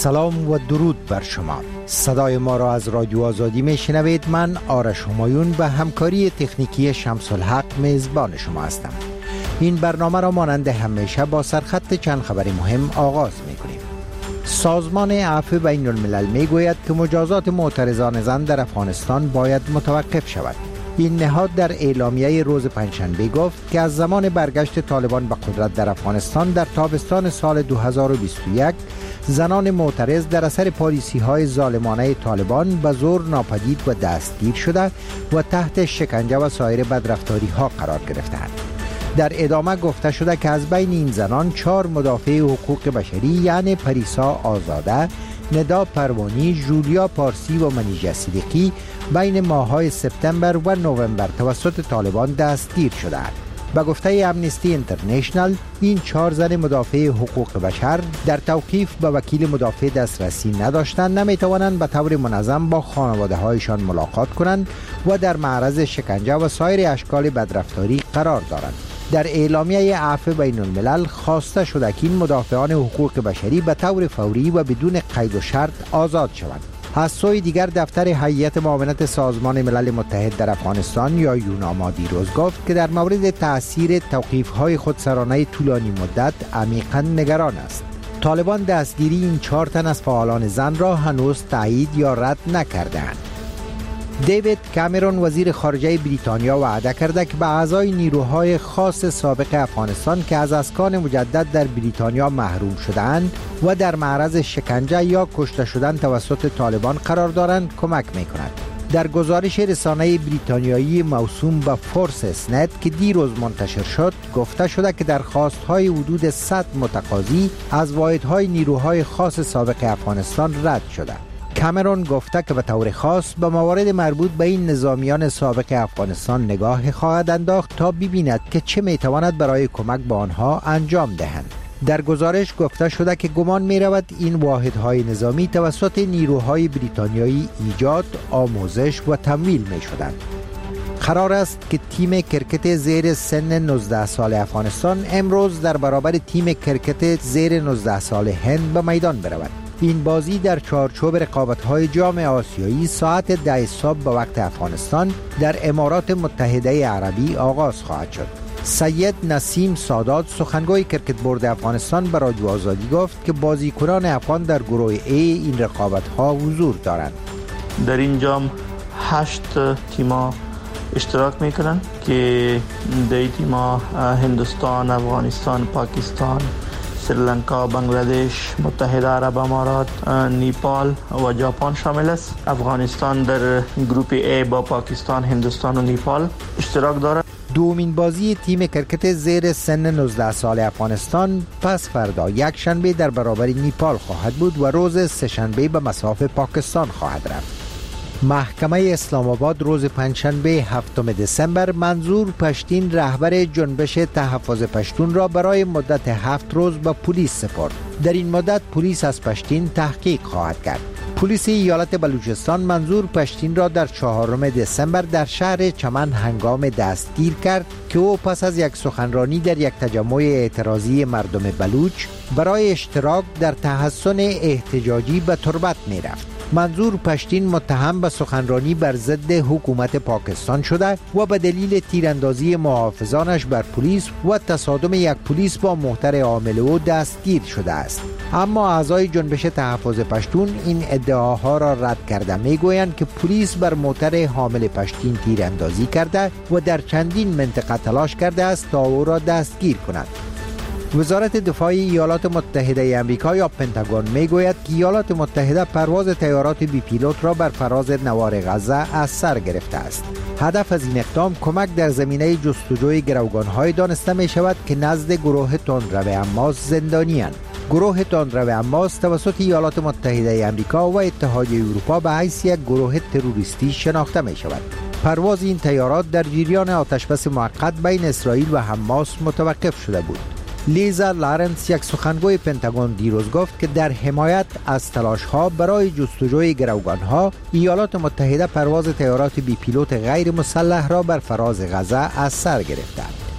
سلام و درود بر شما. صدای ما را از رادیو آزادی میشنوید. من آرش همایون به همکاری تکنیکی شمس الحق میزبان شما هستم. این برنامه را مانند همیشه با سرخط چند خبر مهم آغاز میکنیم. سازمان عفو بین الملل میگوید که مجازات معترضان زن در افغانستان باید متوقف شود. این نهاد در اعلامیه روز پنجشنبه گفت که از زمان برگشت طالبان به قدرت در افغانستان در تابستان سال 2021 زنان معترض در اثر پالیسی‌های ظالمانه طالبان به زور ناپدید و دستگیر شده و تحت شکنجه و سایر بدرفتاری‌ها قرار گرفتند. در ادامه گفته شده که از بین این زنان 4 مدافع حقوق بشری یعنی پریسا آزاده، ندا پروانی، جولیا پارسی و منیژه صدیقی بین ماه‌های سپتامبر و نوامبر توسط طالبان دستگیر شدند. به گفته امنستی اینترنشنال این 4 زن مدافع حقوق بشر در توقیف به وکیل مدافع دسترسی نداشتند، نمیتوانند به طور منظم با خانواده هایشان ملاقات کنند و در معرض شکنجه و سایر اشکال بدرفتاری قرار دارند. در اعلامیه عفو بین الملل خواسته شده که این مدافعان حقوق بشری به طور فوری و بدون قید و شرط آزاد شوند. از سوی دیگر دفتر هیئت معاونت سازمان ملل متحد در افغانستان یا یوناما دیروز گفت که در مورد تأثیر توقیف‌های خودسرانه طولانی مدت عمیقاً نگران است. طالبان دستگیری این 4 تن از فعالان زن را هنوز تایید یا رد نکرده‌اند. دیوید کامرون وزیر خارجه بریتانیا وعده کرده که به اعضای نیروهای خاص سابق افغانستان که از اسکان مجدد در بریتانیا محروم شده‌اند و در معرض شکنجه یا کشته شدن توسط طالبان قرار دارند کمک می‌کند. در گزارش رسانه بریتانیایی موسوم به فورس اسنت که دیروز منتشر شد گفته شده که درخواست‌های حدود 100 متقاضی از واحدهای نیروهای خاص سابق افغانستان رد شده. کامرون گفته که به طور خاص به موارد مربوط به این نظامیان سابق افغانستان نگاه خواهد انداخت تا ببیند که چه میتواند برای کمک به آنها انجام دهند. در گزارش گفته شده که گمان می رود این واحدهای نظامی توسط نیروهای بریتانیایی ایجاد، آموزش و تمویل می شدند. قرار است که تیم کرکت زیر سن 19 سال افغانستان امروز در برابر تیم کرکت زیر 19 سال هند به میدان برود. این بازی در چارچوب رقابت‌های جام آسیایی ساعت 10 صبح به وقت افغانستان در امارات متحده عربی آغاز خواهد شد. سید نسیم سادات سخنگوی کرکت بورد افغانستان به رادیو آزادی گفت که بازیکنان افغان در گروه A این رقابت‌ها حضور دارند. در این جام 8 تیم‌ها اشتراک میکنن که در تیم‌ها هندوستان، افغانستان، پاکستان، سریلانکا، بنگلادش، متحده عرب امارات، نیپال و ژاپن شامل است. افغانستان در گروپ A با پاکستان، هندوستان و نیپال اشتراک دارد. دومین بازی تیم کرکت زیر سن 19 سال افغانستان پس فردا یک شنبه در برابر نیپال خواهد بود و روز سه شنبه به مصاف پاکستان خواهد رفت. محکمه اسلام آباد روز پنجشنبه 7 دسامبر منظور پشتین رهبر جنبش تحفظ پشتون را برای مدت 7 روز به پلیس سپرد. در این مدت پلیس از پشتین تحقیق خواهد کرد. پلیس ایالت بلوچستان منظور پشتین را در 4 دسامبر در شهر چمن هنگام دستگیر کرد که او پس از یک سخنرانی در یک تجمع اعتراضی مردم بلوچ برای اشتراک در تحصن احتجاجی به تربت می رفت. منظور پشتین متهم به سخنرانی بر ضد حکومت پاکستان شده و به دلیل تیراندازی محافظانش بر پلیس و تصادم یک پلیس با محضر عامل او دستگیر شده است. اما اعضای جنبش تحفظ پشتون این ادعاها را رد کرده میگویند که پلیس بر محضر حامل پشتین تیراندازی کرده و در چندین منطقه تلاش کرده است تا او را دستگیر کند. وزارت دفاع ایالات متحده آمریکا یا پنتاگون میگوید که ایالات متحده پرواز طیارات بی پیلوت را بر فراز نوار غزه از سر گرفته است. هدف از این اقدام کمک در زمینه جستجوی گروگان‌های دانسته می شود که نزد گروه تندرو حماس زندانی‌اند. گروه تندرو حماس توسط ایالات متحده آمریکا و اتحادیه اروپا به حیث یک گروه تروریستی شناخته می شود. پرواز این طیارات در جریان آتشبس موقت بین اسرائیل و حماس متوقف شده بود. لیزا لارنس یک سخنگوی پنتاگون دیروز گفت که در حمایت از تلاش‌ها برای جستجوی گروگان‌ها ایالات متحده پرواز طیارات بی پیلوت غیر مسلح را بر فراز غزه از سر گرفته.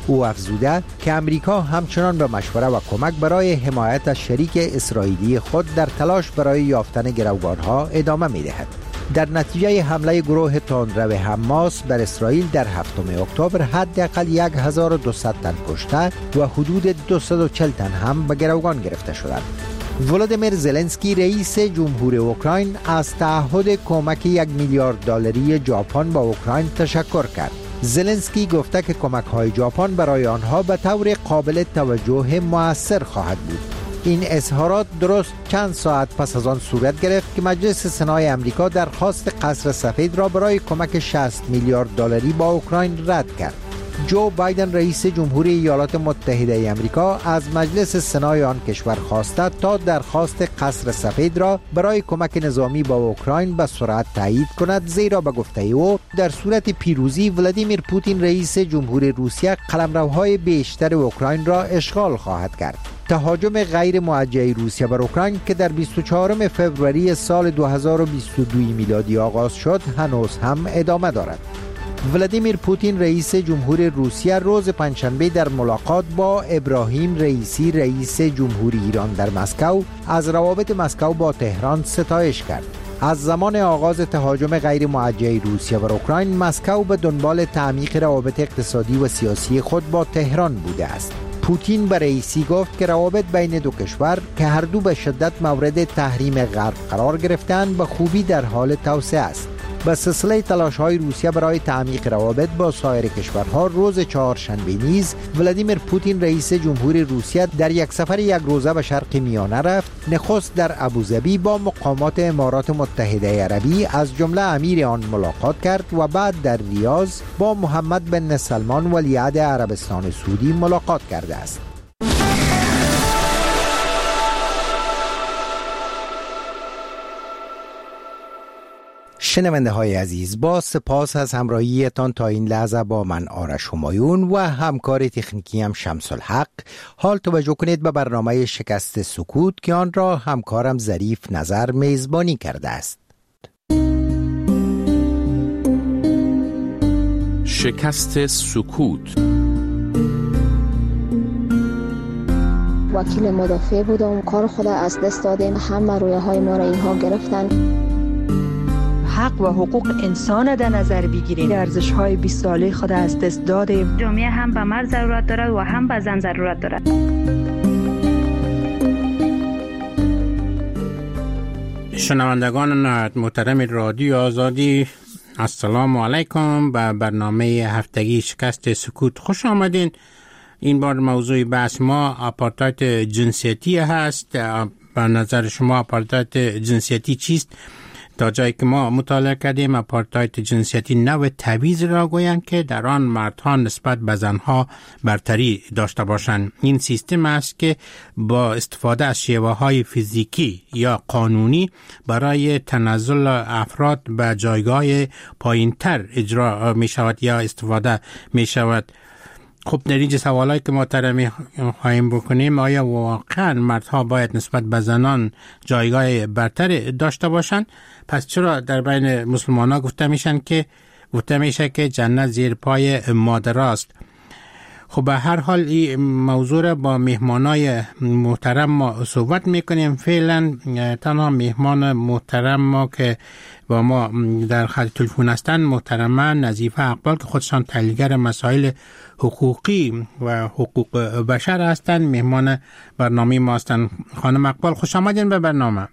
او افزوده که امریکا همچنان به مشوره و کمک برای حمایت از شریک اسرائیلی خود در تلاش برای یافتن گروگانها ادامه می‌دهد. در نتیجه حمله گروه تندرو حماس بر اسرائیل در 7 اکتبر حداقل 1200 تن کشته و حدود 240 تن هم به گروگان گرفته شدند. ولادیمیر زلنسکی رئیس جمهور اوکراین از تعهد کمک 1 میلیارد دلاری ژاپن به اوکراین تشکر کرد. زلنسکی گفته که کمک‌های ژاپن برای آنها به طور قابل توجه مؤثر خواهد بود. این اظهارات درست چند ساعت پس از آن صورت گرفت که مجلس سنای امریکا درخواست قصر سفید را برای کمک 60 میلیارد دلاری با اوکراین رد کرد. جو بایدن رئیس جمهوری ایالات متحده امریکا از مجلس سنای آن کشور خواسته تا درخواست قصر سفید را برای کمک نظامی با اوکراین به سرعت تایید کند، زیرا به گفته او در صورت پیروزی ولادیمیر پوتین رئیس جمهور روسیه قلمروهای بیشتر اوکراین را اشغال خواهد کرد. تهاجم غیر موجه روسیه بر اوکراین که در 24 فوریه سال 2022 میلادی آغاز شد هنوز هم ادامه دارد. ولادیمیر پوتین رئیس جمهور روسیه روز پنجشنبه در ملاقات با ابراهیم رئیسی رئیس جمهوری ایران در مسکو از روابط مسکو با تهران ستایش کرد. از زمان آغاز تهاجم غیر موجه روسیه بر اوکراین، مسکو به دنبال تعمیق روابط اقتصادی و سیاسی خود با تهران بوده است. پوتین به رئیسی گفت که روابط بین دو کشور که هر دو به شدت مورد تحریم غرب قرار گرفتند به خوبی در حال توسعه است. به سلسله تلاش‌های روسیه برای تعمیق روابط با سایر کشورها، روز چهارشنبه نیز ولادیمیر پوتین رئیس جمهور روسیه در یک سفر یک روزه به شرق میانه رفت. نخست در ابوظبی با مقامات امارات متحده عربی از جمله امیر آن ملاقات کرد و بعد در ریاض با محمد بن سلمان ولیعهد عربستان سعودی ملاقات کرده است. شنونده های عزیز، با سپاس از همراهیتان تا این لحظه با من آرش همایون و همکار تکنیکی هم شمس الحق. حال توجه کنید به برنامه شکست سکوت که آن را همکارم ظریف نظر میزبانی کرده است. شکست سکوت. وکیل مدافع بودم، کار خود از دست دادیم، همه رویه های ما را اینها گرفتن. حق و حقوق انسان در نظر بگیریم، ارزش‌های 20 ساله خود از دست دادیم. جامعه هم به مرد ضرورت دارد و هم به زن ضرورت دارد. شنوندگان نهایت محترم رادیو آزادی، السلام علیکم. به برنامه هفتگی شکست سکوت خوش آمدین. این بار موضوع بحث ما آپارتاید جنسیتی هست. به نظر شما آپارتاید جنسیتی چیست؟ تا جایی که ما مطالعه کردیم، آپارتاید جنسیتی نوع تبعیض را گویند که در آن مردها نسبت به زنها برتری داشته باشند. این سیستم است که با استفاده از شیوه‌های فیزیکی یا قانونی برای تنزل افراد به جایگاه پایین‌تر اجرا می شود یا استفاده می شود. خب در اینجا سوالایی که ما طرح خواهیم بکنیم، آیا واقعا مردها باید نسبت به زنان جایگاه برتر داشته باشند؟ پس چرا در بین مسلمان ها گفته میشه که جنت زیر پای مادر است؟ خب به هر حال این موضوع را با مهمانای محترم ما صحبت میکنیم. فعلا تنها مهمان محترم ما که با ما در خط تلفن هستند محترمه نظیفه اقبال که خودشان تحلیلگر مسائل حقوقی و حقوق بشر هستند. مهمان برنامه ما هستند. خانم اقبال خوش آمدین به برنامه.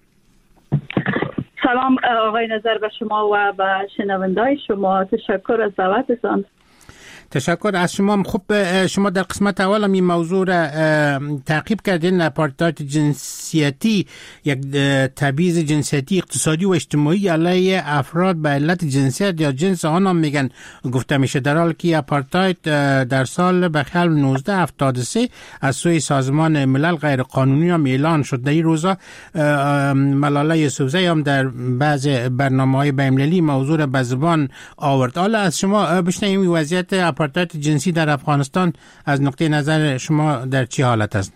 سلام آقای نظر به شما و به شنوندای شما. تشکر از دعوتتان. تشکر از شما. خب شما در قسمت اول هم این موضوع را تعقیب کردین. آپارتاید جنسیتی یک تبعیض جنسیتی اقتصادی و اجتماعی علیه افراد به علت جنسیت یا جنس آنها میگن گفته میشه، در حالی که آپارتاید در سال به خیال 1973 از سوی سازمان ملل غیر قانونی هم اعلان شد. در این روزا ملاله یوسفزئی هم در بعض برنامه‌های بین‌المللی موضوع را به زبان آورد. حالا از شما بشنویم وضعیت آپارتاید جنسی در افغانستان از نقطه نظر شما در چه حالت است؟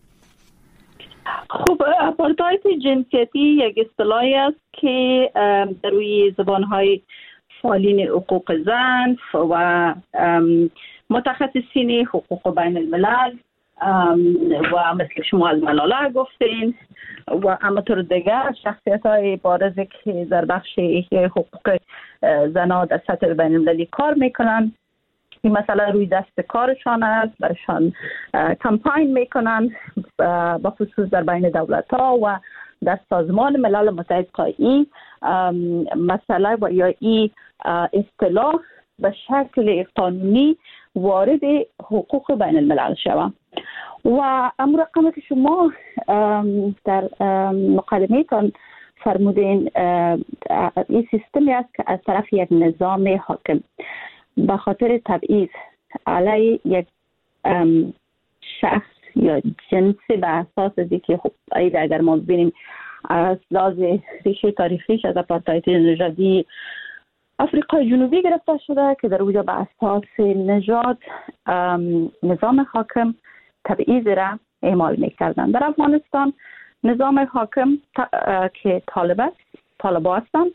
خب آپارتاید جنسیتی یک اصطلاحی است که در روی زبان‌های فعالین حقوق زن و متخصصین حقوق بین الملل و مثل شما از ملاله گفتین و اما طور دیگر شخصیت های بارزی که در بخش حقوق زنان در سطح بین المللی کار میکنن. این مسئله روی دست کارشان است، برشان کمپاین میکنن با خصوص در بین دولت ها و در سازمان ملل متحد این مسئله و یا این اصطلاح به شکل قانونی وارد حقوق بین الملل شود. و امر رقمی که شما در مقدمه تان فرمودین این سیستمی است که از طرف یک نظام حاکم به خاطر تبعیض علیه یک شخص یا جنسی به اساس از که خب اگر ما ببینیم از لحاظ ریشه تاریخیش از آپارتاید نژادی آفریقای جنوبی گرفته شده که در اونجا به اساس نژاد نظام حاکم تبعیض را اعمال میکردن. در افغانستان نظام حاکم که طالبا هستند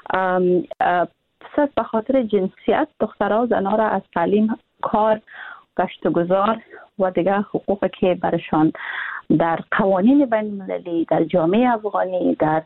صرف به خاطر جنسیت دخترها و زنها را از تعلیم، کار، گشت و گذار و دیگر حقوق که برشان در قوانین بین المللی، در جامعه افغانی، در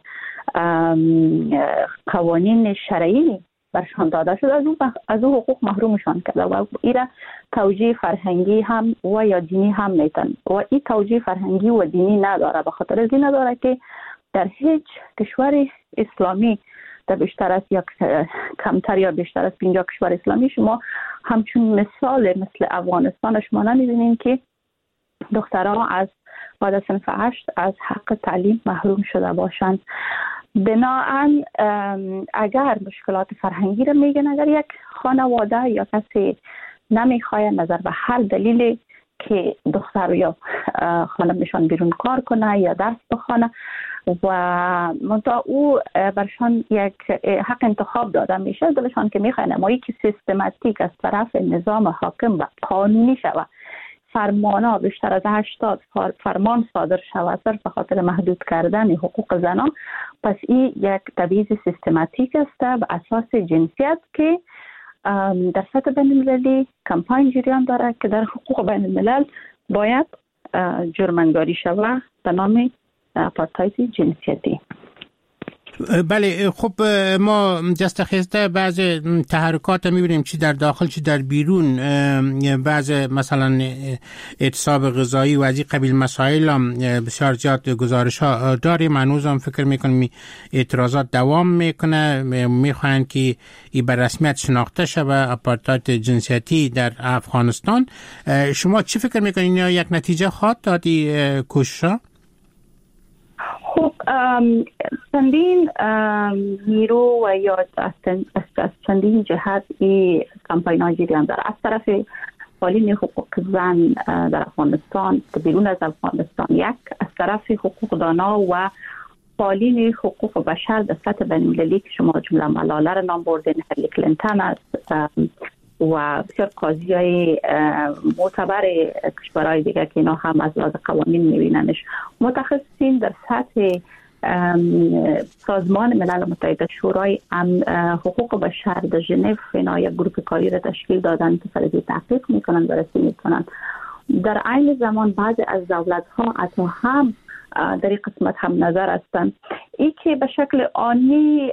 قوانین شرعی برشان داده شده از او حقوق محرومشان کرده و ایره توجیه فرهنگی هم و یا دینی هم میتن و این توجیه فرهنگی و دینی نداره. به خاطر از این نداره که در هیچ کشور اسلامی در بیشتر از یا کمتر یا بیشتر از 50 کشور اسلامی شما همچون مثال مثل افغانستان شما نمی‌بینید که دخترها از بعد از صنف 8 از حق تعلیم محروم شده باشند. بنابراین اگر مشکلات فرهنگی را میگن، اگر یک خانواده یا کسی نمیخواد نظر به هر دلیلی که دختر یا خانمشان بیرون کار کنه یا درس بخونه و منتها او برشان یک حق انتخاب داده میشه، دلشان که میخواد نمایی که سیستماتیک از طرف نظام حاکم و قانونی شود، فرمانا بیشتر از 80 فرمان صادر شود صرف به خاطر محدود کردن حقوق زنان، پس این یک تبعیض سیستماتیک است به اساس جنسیت که در سطح بین المللی کمپاین جریان داره که در حقوق بین الملل باید جرم‌انگاری شود به نام آپارتاید جنسیتی. بله، خب ما جست خسته بعض تحرکات میبینیم چی در داخل چی در بیرون، بعض مثلا اعتصاب غذایی و از این قبیل مسائل هم بسیار زیاد گزارش ها داریم. هنوز هم فکر میکنیم اعتراضات دوام میکنه، میخواین که این به رسمیت شناخته شود آپارتاید جنسیتی در افغانستان. شما چی فکر میکنین یا یک نتیجه خواهد دادی کوشش‌ها؟ خب چندین نیرو و یا از چندین جهت این کمپاین ها جریان داره. از طرف فعالین حقوق زن در افغانستان و بیرون از افغانستان یک، از طرف حقوق دانا و فعالین حقوق بشر در سطح بین المللی که شما جمله ملاله را نام بردین، هیلاری کلینتون است و بسیار قاضیای معتبر کشورهای دیگه که اینا هم از لحاظ قوانین میبیننش. متخصصین در سطح سازمان ملل متحد شورای حقوق بشر در ژنو اینا یک گروه کاری را تشکیل دادن که فرضی تحقیق میکنن، بررسی میکنن. در عین زمان بعضی از دولت‌ها حتی هم در این قسمت هم نظر هستند ای که به شکل آنی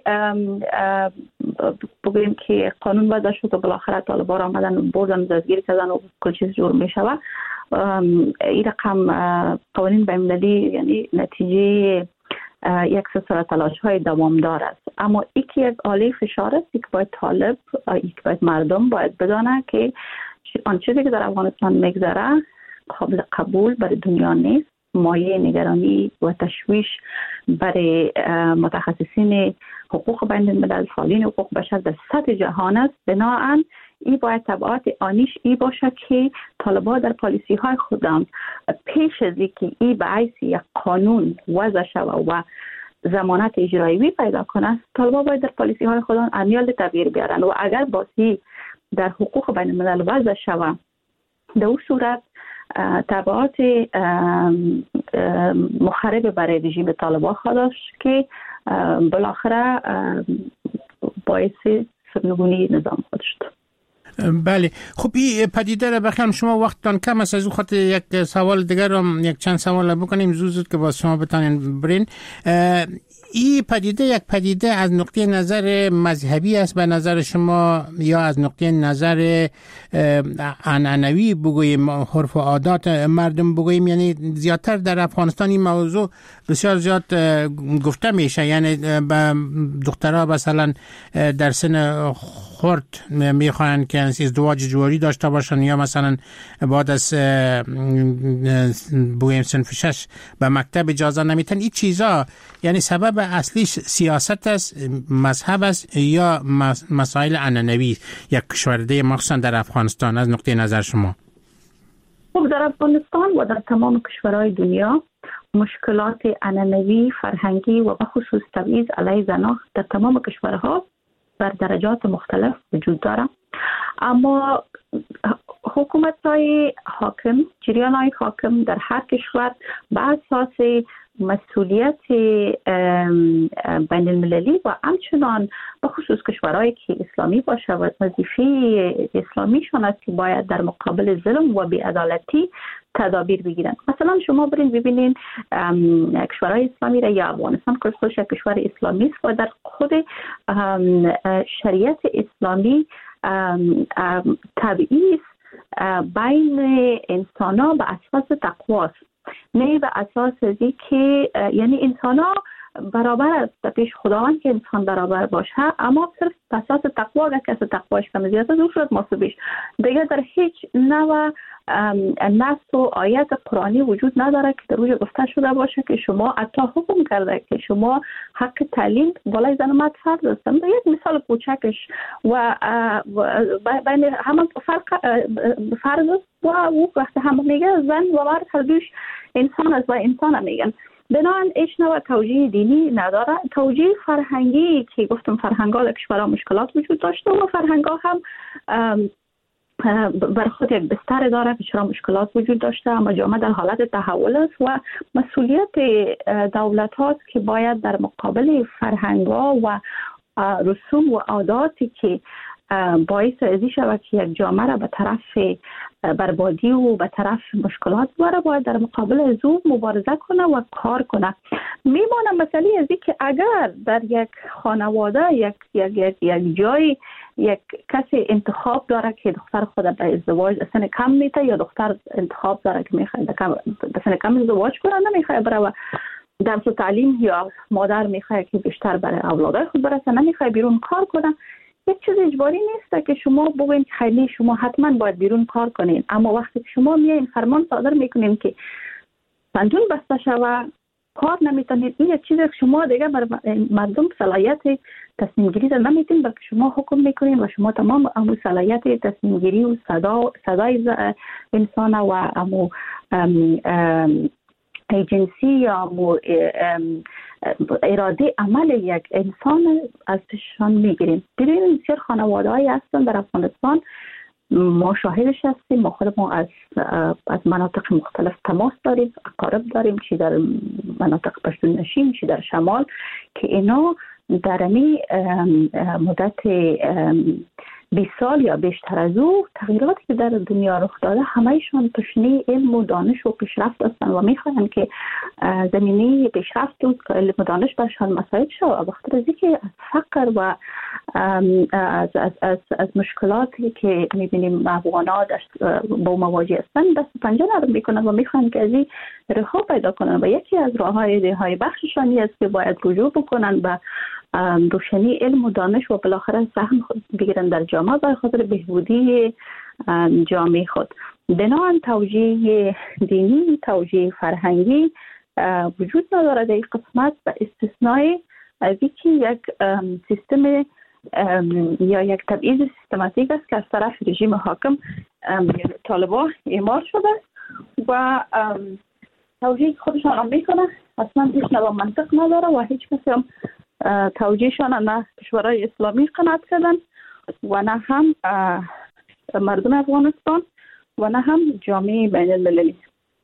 بگوییم که قانون وضع شد و بالاخره طالبان آمدن بردن دستگیر کردن و کل چیز جور می شود. این رقم قوانین بین المللی یعنی نتیجه یک سلسله تلاش های دوامدار است، اما ای که یک آله فشار است که باید طالب که باید مردم باید بدانه که آن چیزی که در افغانستان میگذره قابل قبول برای دنیا نیست، مایه نگرانی و تشویش برای متخصصین حقوق بین الملل، فعالین حقوق بشر در سطح جهان است. بنابراین این باید تبعات آنیش ای باشه که طالبان در پالیسی های خودم پیش از اینکه ای به حیث یک قانون وضع شود و ضمانت اجرایی پیدا کنه، طالبان باید در پالیسی های خودم عمل تغییر بیارن و اگر باسی در حقوق بین الملل وضع شود در اون صورت تبعات مخرب برای رژیم طالبان خواهد که بالاخره باعث سرنگونی نظام خود شد. بله. خب این پدیده را بخیرم شما وقتتان کم است، از او خاطر یک سوال دیگر هم یک چند سوال بکنیم زود که باز شما بتانین برین. این پدیده یک پدیده از نقطه نظر مذهبی است به نظر شما یا از نقطه نظر عنعنوی بگوییم، عرف و عادات مردم بگوییم؟ یعنی زیادتر در افغانستان این موضوع بسیار زیاد گفته میشه، یعنی به دخترها مثلا در سن خرد میخواین که ازدواج جواری داشته باشن یا مثلا بعد از بگوییم صنف 6 به مکتب اجازه نمیتن. این چیزا یعنی سبب اصلیش سیاست است، مذهب است یا مسائل عنعنوی یک کشورده مخصوصا در افغانستان از نقطه نظر شما؟ خب در افغانستان و در تمام کشورهای دنیا مشکلات عنعنوی، فرهنگی و به خصوص تبعیض علیه زنان در تمام کشورها بر درجات مختلف وجود دارد. اما حکومت‌های حاکم، جریان‌های حاکم در هر کشور به اساس مسئولیت بین المللی و همچنان به خصوص کشورهایی که اسلامی باشه و وظیفه اسلامیشان است که باید در مقابل ظلم و بی‌عدالتی تدابیر بگیرن. مثلا شما برین ببینین کشورهای اسلامی را یا افغانستان که خودش کشور اسلامی است و در خود شریعت اسلامی تبعیض بین انسان‌ها به اساس تقوا است، نه به اساس ازی که یعنی انسان‌ها برابر است در پیش خداوند که انسان برابر باشه، اما صرف به اساس تقوا اگر کسی تقواش کم زیاد است او شد محسوبش. دیگه در هیچ نوع نص و آیت قرآنی وجود نداره که در روی گفته شده باشه که شما حتی حکم کرده که شما حق تعلیم بالای زن و مرد فرض است. یک مثال کوچکش و بین همه فرض است و او وقتی همه میگه زن و مرد هر دوش انسان است و انسان هم میگن. بنابراین هیچ نوع توجیه دینی نداره. توجیه فرهنگی که گفتم فرهنگ‌ها در کشورها مشکلات وجود داشته و فرهنگ‌ها هم بر خود یک بستر داره که چرا مشکلات وجود داشته، اما جامعه در حالت تحول است و مسئولیت دولت هاست که باید در مقابل فرهنگ‌ها و رسوم و عاداتی که باعث ازی شود که یک جامعه را به طرف بربادی و به طرف مشکلات بره باید در مقابل از او مبارزه کنه و کار کنه. میمونه مسئله ازی که اگر در یک خانواده یک جای یک کسی انتخاب داره که دختر خود به ازدواج سن کم میته یا دختر انتخاب داره که میخواد به سن کم ازدواج کنه، نمیخواد بره و درس و تعلیم یا مادر میخواد که بیشتر برای اولادای خود برسه، نمیخواد بیرون کار کنه، یک چیز اجباری نیست که شما بگوین خیلی شما حتما باید بیرون کار کنین. اما وقتی که شما میایین فرمان صادر میکنین که پنجون بسته شوه کار نمیتونید، این یک چیز شما دیگه بر مردم صلاحیت تصمیم گیری را نمیتین، بلکه شما حکم میکنین و شما تمام امو صلاحیت تصمیم گیری و صدای انسان و امو ایجنسی یا اراده عمل یک انسان از پیششان میگیریم. ببینید بسیار خانواده‌ای هستن در افغانستان، ما شاهدش هستیم، ما خودمون از مناطق مختلف تماس داریم، اقارب داریم، چی در مناطق پشتون نشین چی در شمال، که اینا در این مدت 20 سال یا بیشتر از او تغییراتی که در دنیا رخ داده همه‌شان تشنه علم و دانش و پیشرفت هستند و میخواهند که زمینه پیشرفت و علم و دانش برشان مساعد شود. بخاطر از اینکه از فقر و از مشکلاتی که میبینیم افغان‌ها با مواجه هستند دست پنجه نرم میکنند و میخواهند که از این رها پیدا کنند و یکی از راههای بخششانی است که باید رجوع بکنند به روشنی علم و دانش و بالاخره سهم بگیرن در جامعه برای خاطر بهبودی جامعه خود. بنابراین توجیه دینی، توجیه فرهنگی وجود نداره در این قسمت، به استثنای از اینکه یک سیستم یا یک تبعیض سیستماتیک است که از طرف رژیم حاکم طالبان اعمال شده و توجیه خودشان هم میکنه، اصلا هیچ نوع منطق نداره و هیچ کسی هم توجیهشان نه کشورهای اسلامی قناعت کردن و نه هم مردم افغانستان و نه هم جامعه بین المللی.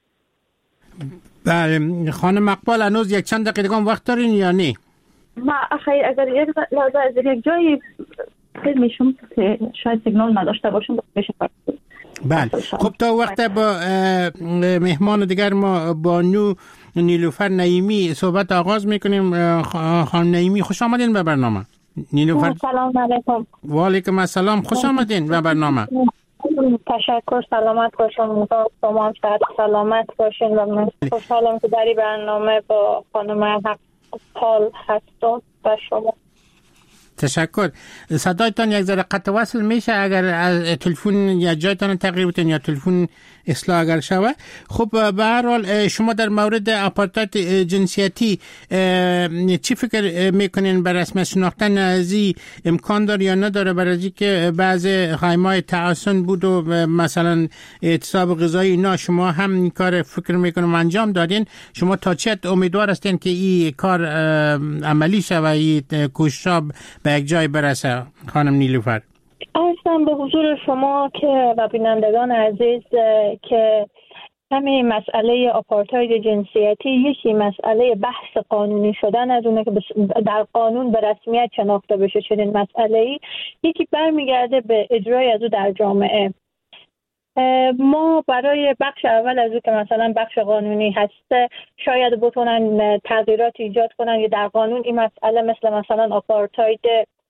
بله خانم مقبال، هنوز یک چند دقیقه وقت دارین یا نه؟ ما اگر یک لحظه از یک جایی میشم که شاید سیگنال نداشته باشم بشه. بله خب تا وقت با مهمان دیگر ما بانو نیلوفر نعیمی صحبت آغاز میکنیم. خانم نعیمی خوش آمدین به برنامه. نیلوفر سلام علیکم. و علیکم السلام، خوش آمدین به برنامه. تشکر، سلامت باشین، شما هم سلامت باشین و من خوشحالم که در این برنامه با خانم حقپال هستم و شما. تشکر. صدایتان یک ذره قطع وصل میشه، اگر از تلفن یا جایتان تغییر بدین یا تلفن اصلاح اگر شوه. خب به هر حال شما در مورد آپارتاید جنسیتی چی فکر میکنین؟ به رسمیت شناختن ازی امکان داره یا نداره؟ برای که بعض خیمه‌های تعاون بود و مثلا اعتصاب غذایی اینا، شما هم این کار فکر میکنم انجام دادین. شما تا چه امیدوار هستین که این کار عملی شه و این کوشش به یک جای برسه؟ خانم نیلوفر. عرضم به حضور شما که و بینندگان عزیز که همین مسئله آپارتاید جنسیتی یکی مسئله بحث قانونی شدن از اونه که در قانون به رسمیت شناخته بشه چنین مسئله‌ای، یکی برمیگرده به اجرای از او در جامعه. ما برای بخش اول از او که مثلا بخش قانونی هسته شاید بتونن تغییرات ایجاد کنن یا در قانون این مسئله مثلا آپارتاید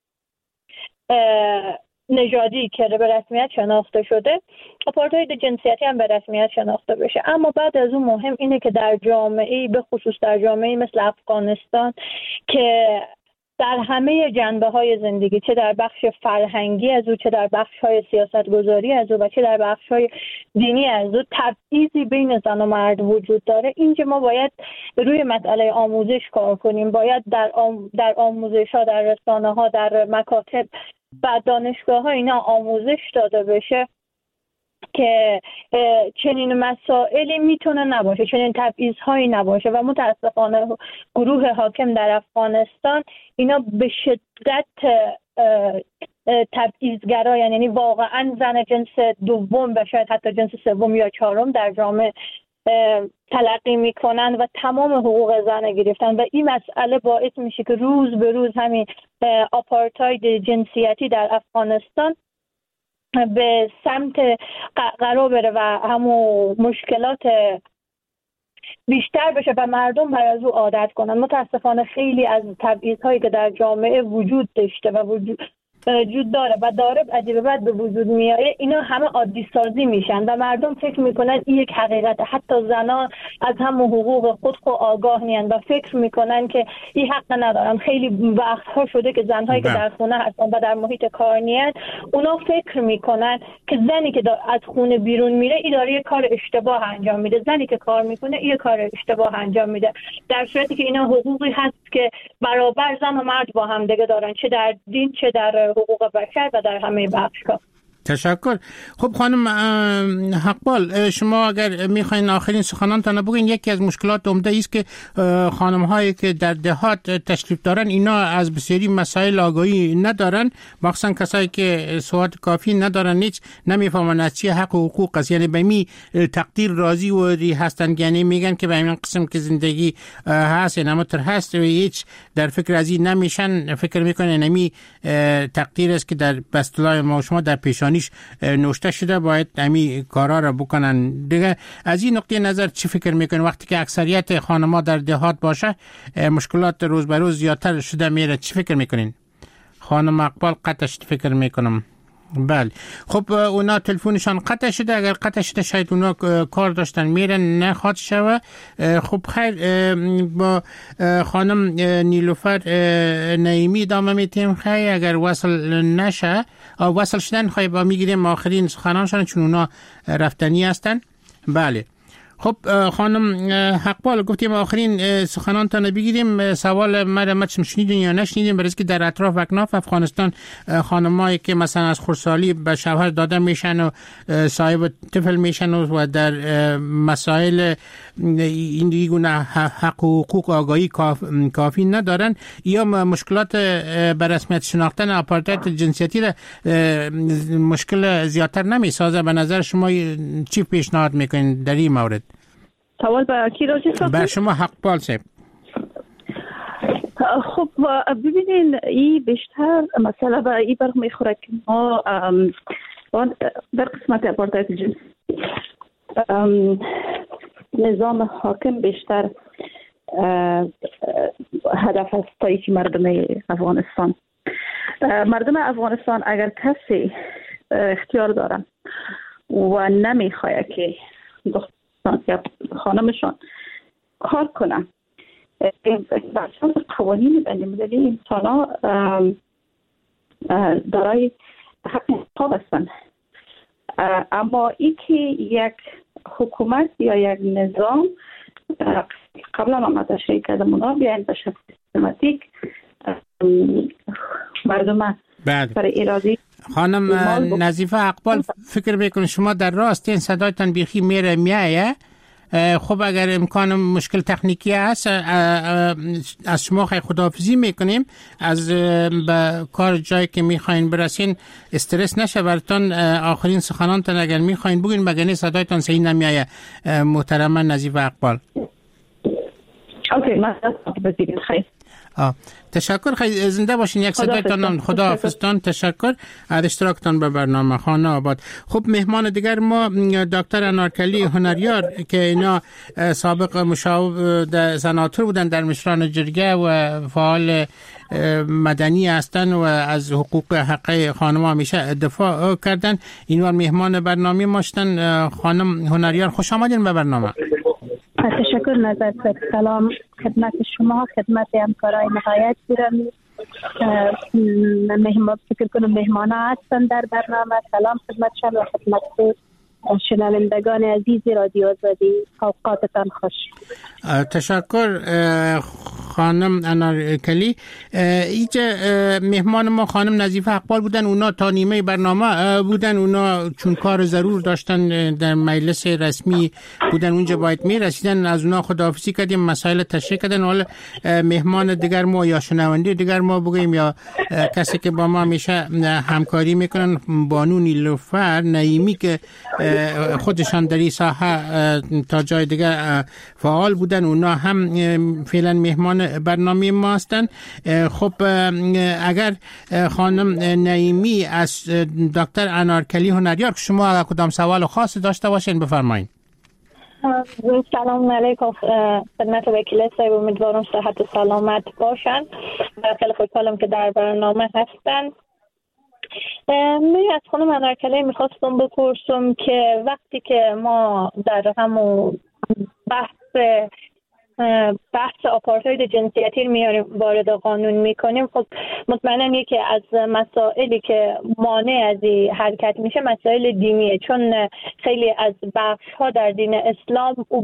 نژادی که به رسمیت شناخته شده، آپارتاید جنسیتی هم به رسمیت شناخته بشه. اما بعد از اون مهم اینه که در جامعه‌ای، به خصوص در جامعه‌ای مثل افغانستان که در همه جنبه‌های زندگی، چه در بخش فرهنگی از او، چه در بخش‌های سیاست‌گذاری از او و چه در بخش‌های دینی از او، تبعیضی بین زن و مرد وجود داره. اینجا ما باید روی مسئله آموزش کار کنیم. باید در آموزش‌ها، در رسانه‌ها، در مکاتب و دانشگاه‌ها اینا آموزش داده بشه که چنین مسائلی میتونه نباشه، چنین تبعیض‌هایی نباشه. و متاسفانه گروه حاکم در افغانستان اینا به شدت تبعیض‌گرا، یعنی واقعا زن جنس دوم و شاید حتی جنس سوم یا چهارم در جامعه تلقی میکنن و تمام حقوق زن گرفتن و این مسئله باعث میشه که روز به روز همین آپارتاید جنسیتی در افغانستان به سمت قرار بره و همون مشکلات بیشتر بشه و مردم بر از او عادت کنن. متاسفانه خیلی از تبعیض‌هایی که در جامعه وجود داشته و وجود داره و داره عجیب بعد به وجود میاره، اینا همه عادی سازی میشن و مردم فکر میکنن این یک حقیقت. حتی زنان از هم حقوق خود آگاه نیستن و فکر میکنن که این حق ندارن. خیلی وقتها شده که زنهایی که در خونه هستن و در محیط کار نیستن، اونا فکر میکنن که زنی که از خونه بیرون میره این داره یه کار اشتباه انجام میده، زنی که کار میکنه این کار اشتباه انجام میده، در صورتی که اینا حقوقی هست که برابر زن و مرد با هم دیگه دارن، چه در دین چه در حقوق بشر و در همه بخش‌ها. تشکر. خب خانم حقپال، شما اگر میخواین آخرین سخنانتان بگین. یکی از مشکلات عمده است که خانم هایی که در دهات تشریف دارن اینا از بسیاری مسائل آگاهی ندارن، مخصوصا کسایی که سواد کافی ندارن، هیچ نمیفهمن از چی حق و حقوق است. یعنی به می تقدیر راضی و هستن، یعنی میگن که به این قسم که زندگی هست نمتر هست و هیچ در فکر از این نمیشن. فکر میکنن نمی تقدیر است که در بستلای ما شما در پیشانی نوشته شده، باید همین کارا را بکنن دیگه. از این نقطه نظر چی فکر میکنین وقتی که اکثریت خانم‌ها در دهات باشه مشکلات روز به روز زیادتر شده میره؟ چی فکر میکنین؟ خانم اقبال قطعش فکر میکنم. بله خب اونا تلفنشان قطع شده، اگر قطع شده شاید اونا کار داشتن میرن نخواد شوه. خب خیر، با خانم نیلوفر نعیمی ادامه میتیم. خیر اگر وصل نشه، وصل شدن خواهی با میگیریم آخرین سخنانشان چون اونا رفتنی هستن. بله خب خانم حقپال، گفتیم آخرین سخنانتان بگیریم. سوال مرا شنیدین یا نشنیدین؟ برای که در اطراف و اکناف افغانستان خانمایی که مثلا از خردسالی به شوهر داده میشن و صاحب طفل میشن و در مسائل این گونه حق و حقوق آگاهی کافی ندارن، یا مشکلات به رسمیت شناختن آپارتاید جنسیتی را مشکل زیادتر نمیسازه؟ به نظر شما چی پیشنهاد میکنین در این مورد؟ سوال برای کی راجع است؟ بر شما حقپال صاحب. خب ببینین این بیشتر مسئله به این برق میخوره که ما در قسمت اپارتاید جنسی نظام حاکم بیشتر هدف است تایید مردم افغانستان. مردم افغانستان اگر کسی اختیار دارن و نمیخواد که دختران یا خانمشان کار کنن، بحثان قوانین بین المللی انسان دارای حق انتخاب هستند، اما ای که یک حکومت یا یک نظام قبلا ما تشریح کردم اونا بیاین به شکل سیستماتیک مردم پر ارادی. خانم نظیفه اقبال، فکر میکنم شما در راستین، صدایتان بیخی میایه. خب اگر امکان مشکل تکنیکی هست از شما خداحافظی میکنیم، از به کار جایی که میخواین برسین استرس نشه براتون. آخرین سخنانتان اگر میخواین بگین، مگه صدایتان صحیح نمیایه محترمه نظیفه اقبال. اوکی، من بزیدین خیلی تشکر، خیلی زنده باشین. یک صدایتان خداحافظتان. تشکر از اشتراکتان به برنامه خانه آباد. خب مهمان دیگر ما دکتر انارکلی هنریار که اینا سابق مشاور سناتور بودن در مشران جرگه و فعال مدنی هستن و از حقوق حق خانم همیشه دفاع کردن. اینوار مهمان برنامه ما هستن. خانم هنریار، خوش آمدین به برنامه. تشکر نظر. سلام خدمت شما، خدمت همکارای نهایت گرامی. فکر کنم مهمان هستن در برنامه. سلام خدمتشان و خدمت شنوندگان عزیز رادیو آزادی. اوقاتتان خوش. تشکر خانم انارکلی. اینجا مهمان ما خانم نظیفه اقبال بودن. اونا تا نیمه برنامه بودن. اونا چون کار ضرور داشتن در مجلس رسمی بودن، اونجا باید میرسیدن. از اونا خداحافظی کردیم، مسائل تشریح کردن. حالا مهمان دیگر ما یا شنونده دیگر ما بگیم یا کسی که با ما همیشه همکاری میکنن، بانو نیلوفر نعیمی که خودشان در این ساحه تا جای دیگر فعال بودن، اونا هم فعلا مهمان برنامه ما هستن. خب اگر خانم نعیمی از دکتر انارکلی هنریار، شما اگر کدام سوال خاص داشته باشین بفرمایید. سلام علیکم خدمت وکیل صاحب، امیدوارم صحت و سلامت باشن. خیلی خوشحالم که در برنامه هستن. من از خانم انارکلی میخواستم بپرسم که وقتی که ما در همون بحث آپارتاید جنسیتی میاریم وارد قانون میکنیم، خب مطمئنا یکی از مسائلی که مانع از این حرکت میشه مسائل دینیه، چون خیلی از بخش ها در دین اسلام او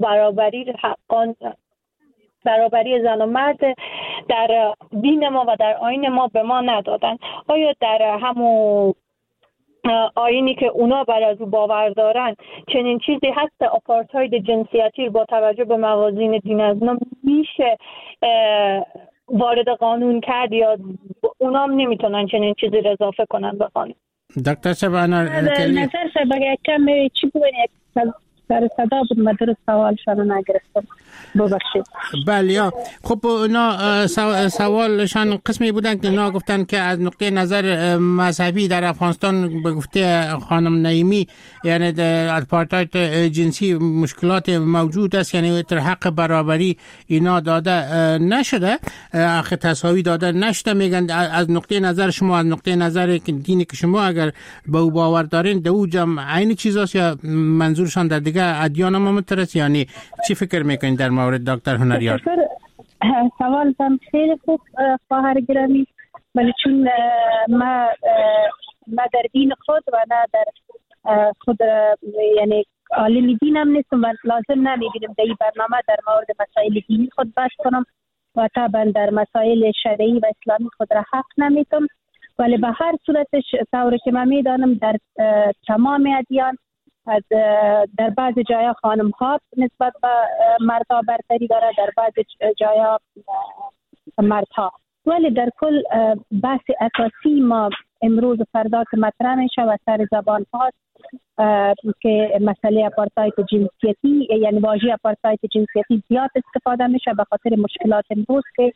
برابری زن و مرد در دین ما و در آیین ما به ما ندادن. آیا در همون آیینی که اونا بر از او باور دارن چنین چیزی هست؟ آپارتاید جنسیتی با توجه به موازین دین از اونا میشه وارد قانون کرد یا اونا هم نمیتونن چنین چیزی را اضافه کنن به قانون؟ دکتر شبانه نظر صاحب اگر کم چی بگوین سر صدا بود، من درست سوالشان رو نگرفتم، ببخشید. بله. خب اونا سوالشان قسمی بودن که اونا گفتن که از نقطه نظر مذهبی در افغانستان به گفته خانم نعیمی، یعنی در آپارتاید جنسی مشکلات موجود است، یعنی در حق برابری اینا داده نشده، حق تساوی داده نشده. میگن از نقطه نظر شما، از نقطه نظر دینی که شما اگر به او باور دارین، در او جمع عین چیزاست یا منظورشان در دیگه ادیان هم مترس؟ یعنی چی فکر میکنین در مورد دکتر هنریار؟ سوال هم خیلی خوب خواهر گرامی، ولی چون ما در دین خود و نه در خود یعنی عالم دینم نیستم و لازم نمیبینم در این برنامه در مورد مسائل دینی خود بحث کنم و طبعا در مسائل شرعی و اسلامی خود را حق نمیتونم. ولی به هر صورتش طوری که من میدانم در تمام ادیان در بعض جایا خانم ها نسبت به مردها برتری داره، در بعض جایا مردها. ولی در کل بحث اساسی ما امروز و فردا که مطرح میشه و سر زبان هاست که مسئله آپارتاید جنسیتی، یعنی واژه آپارتاید جنسیتی زیاد استفاده میشه به خاطر مشکلات امروز که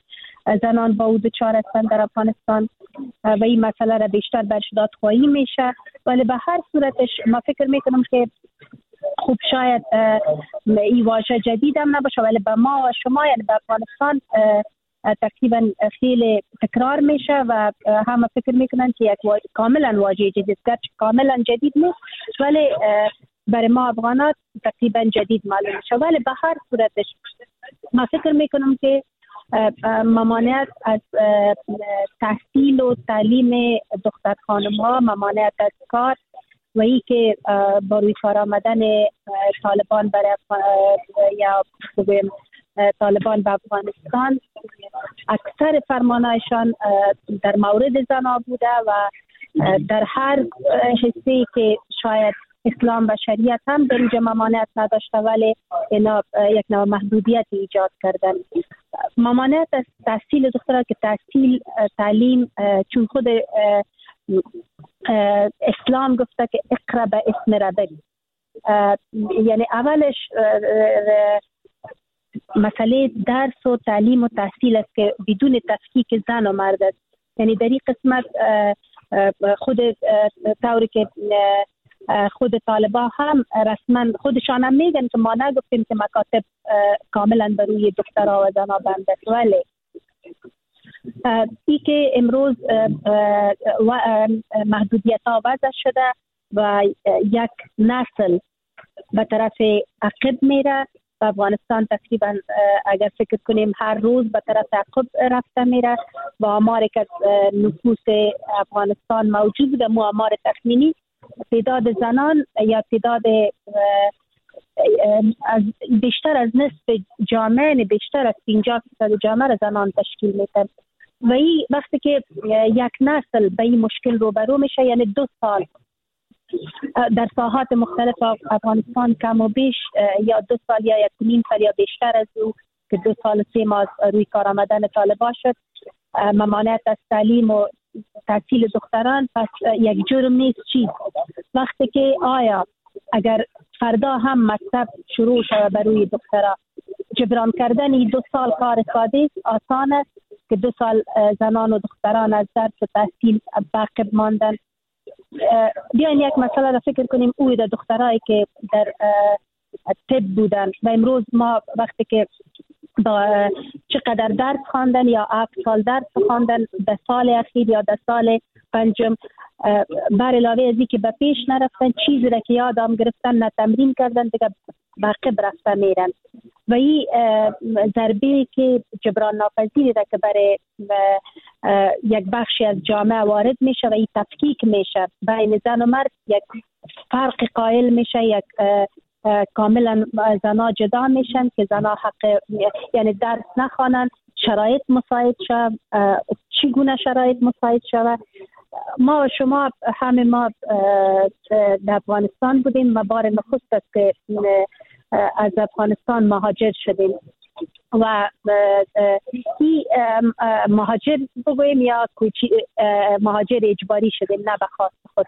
زنان با او دچار هستند در افغانستان و این مسئله را بیشتر برش دادخواهی میشه. ولی به هر صورتش ما فکر میکنم که خوب شاید این واژه جدید هم نباشه، ولی به ما و شما یعنی به افغانستان تقریبا خیلی تکرار میشه و همه فکر میکنن که یک کاملا واژه جدید، گرچه کاملا جدید نیست ولی برای ما افغانات تقریبا جدید معلوم میشه. ولی به هر صورتش ما فکر میکنم که ممانعت از تحصیل و تعلیم دختر خانم ها، ممانعت از کار و ای که با روی کار آمدن طالبان برای یا طالبان به افغانستان، اکثر فرمانایشان در مورد زنها بوده و در هر حصه‌ای که شاید اسلام و شریعت هم در اینجا ممانعت نداشته ولی اینا یک نوع محدودیت ایجاد کردن. ممانعت از تحصیل دخترها که تحصیل تعلیم، چون خود اسلام گفته که اقرا به اسم ربک، یعنی اولش مسئله درس و تعلیم و تحصیل است که بدون تفکیک زن و مرد است. یعنی در این قسمت خود طوری که خود طالبان هم رسما خودشان هم میگن که ما نگفتیم که مکاتب کاملا بر روی دخترها و زنها بند است، ولی ای که امروز محدودیت ها وضع شده و یک نسل به طرف عقب میره. افغانستان تقریبا اگر فکر کنیم هر روز به طرف عقب رفته میره و آماری که نفوس افغانستان موجود بوده، آمار تخمینی تعداد زنان یا تعداد بیشتر از نصف جامعه، بیشتر از 50% جامعه زنان تشکیل میده و این وقتی که یک نسل به این مشکل روبرو میشه، یعنی 2 سال در ساحات مختلف افغانستان کم و بیش یا 2 سال یا 1.5 سال یا بیشتر از او که 2 سال و 3 ماه روی کار آمدن طالبان شد، ممانعت از تعلیم و تحصیل دختران، پس یک جرم نیست. چی وقتی که آیا اگر فردا هم مکتب شروع شود برای دخترها، جبران کردن این 2 سال کار ساده است، آسان است که 2 سال زنان و دختران از درس و تحصیل عقب ماندن. بیاین یک مسئله را فکر کنیم، اوی در دخترایی که در طب بودن و امروز ما وقتی که با چقدر درس خواندن یا 7 سال درس خواندن در سال اخیر یا در سال پنجم، بر علاوه از که به پیش نرفتن، چیزی را که یادم گرفتن نه تمرین کردن، دیگه به عقب رفته میرن و این ضربه که جبران ناپذیری را که برای یک بخشی از جامعه وارد میشه و این تفکیک میشه بین زن و مرد، یک فرق قائل میشه، یک کاملا زنها جدا میشن که زنها حق یعنی درس نخوانن، شرایط مساعد شد. چگونه شرایط مساعد شود؟ ما و شما همه ما در افغانستان بودیم و بار نخست است که از افغانستان مهاجر شدیم و این مهاجر بگویم یا مهاجر اجباری شدیم، نه به خواست خود.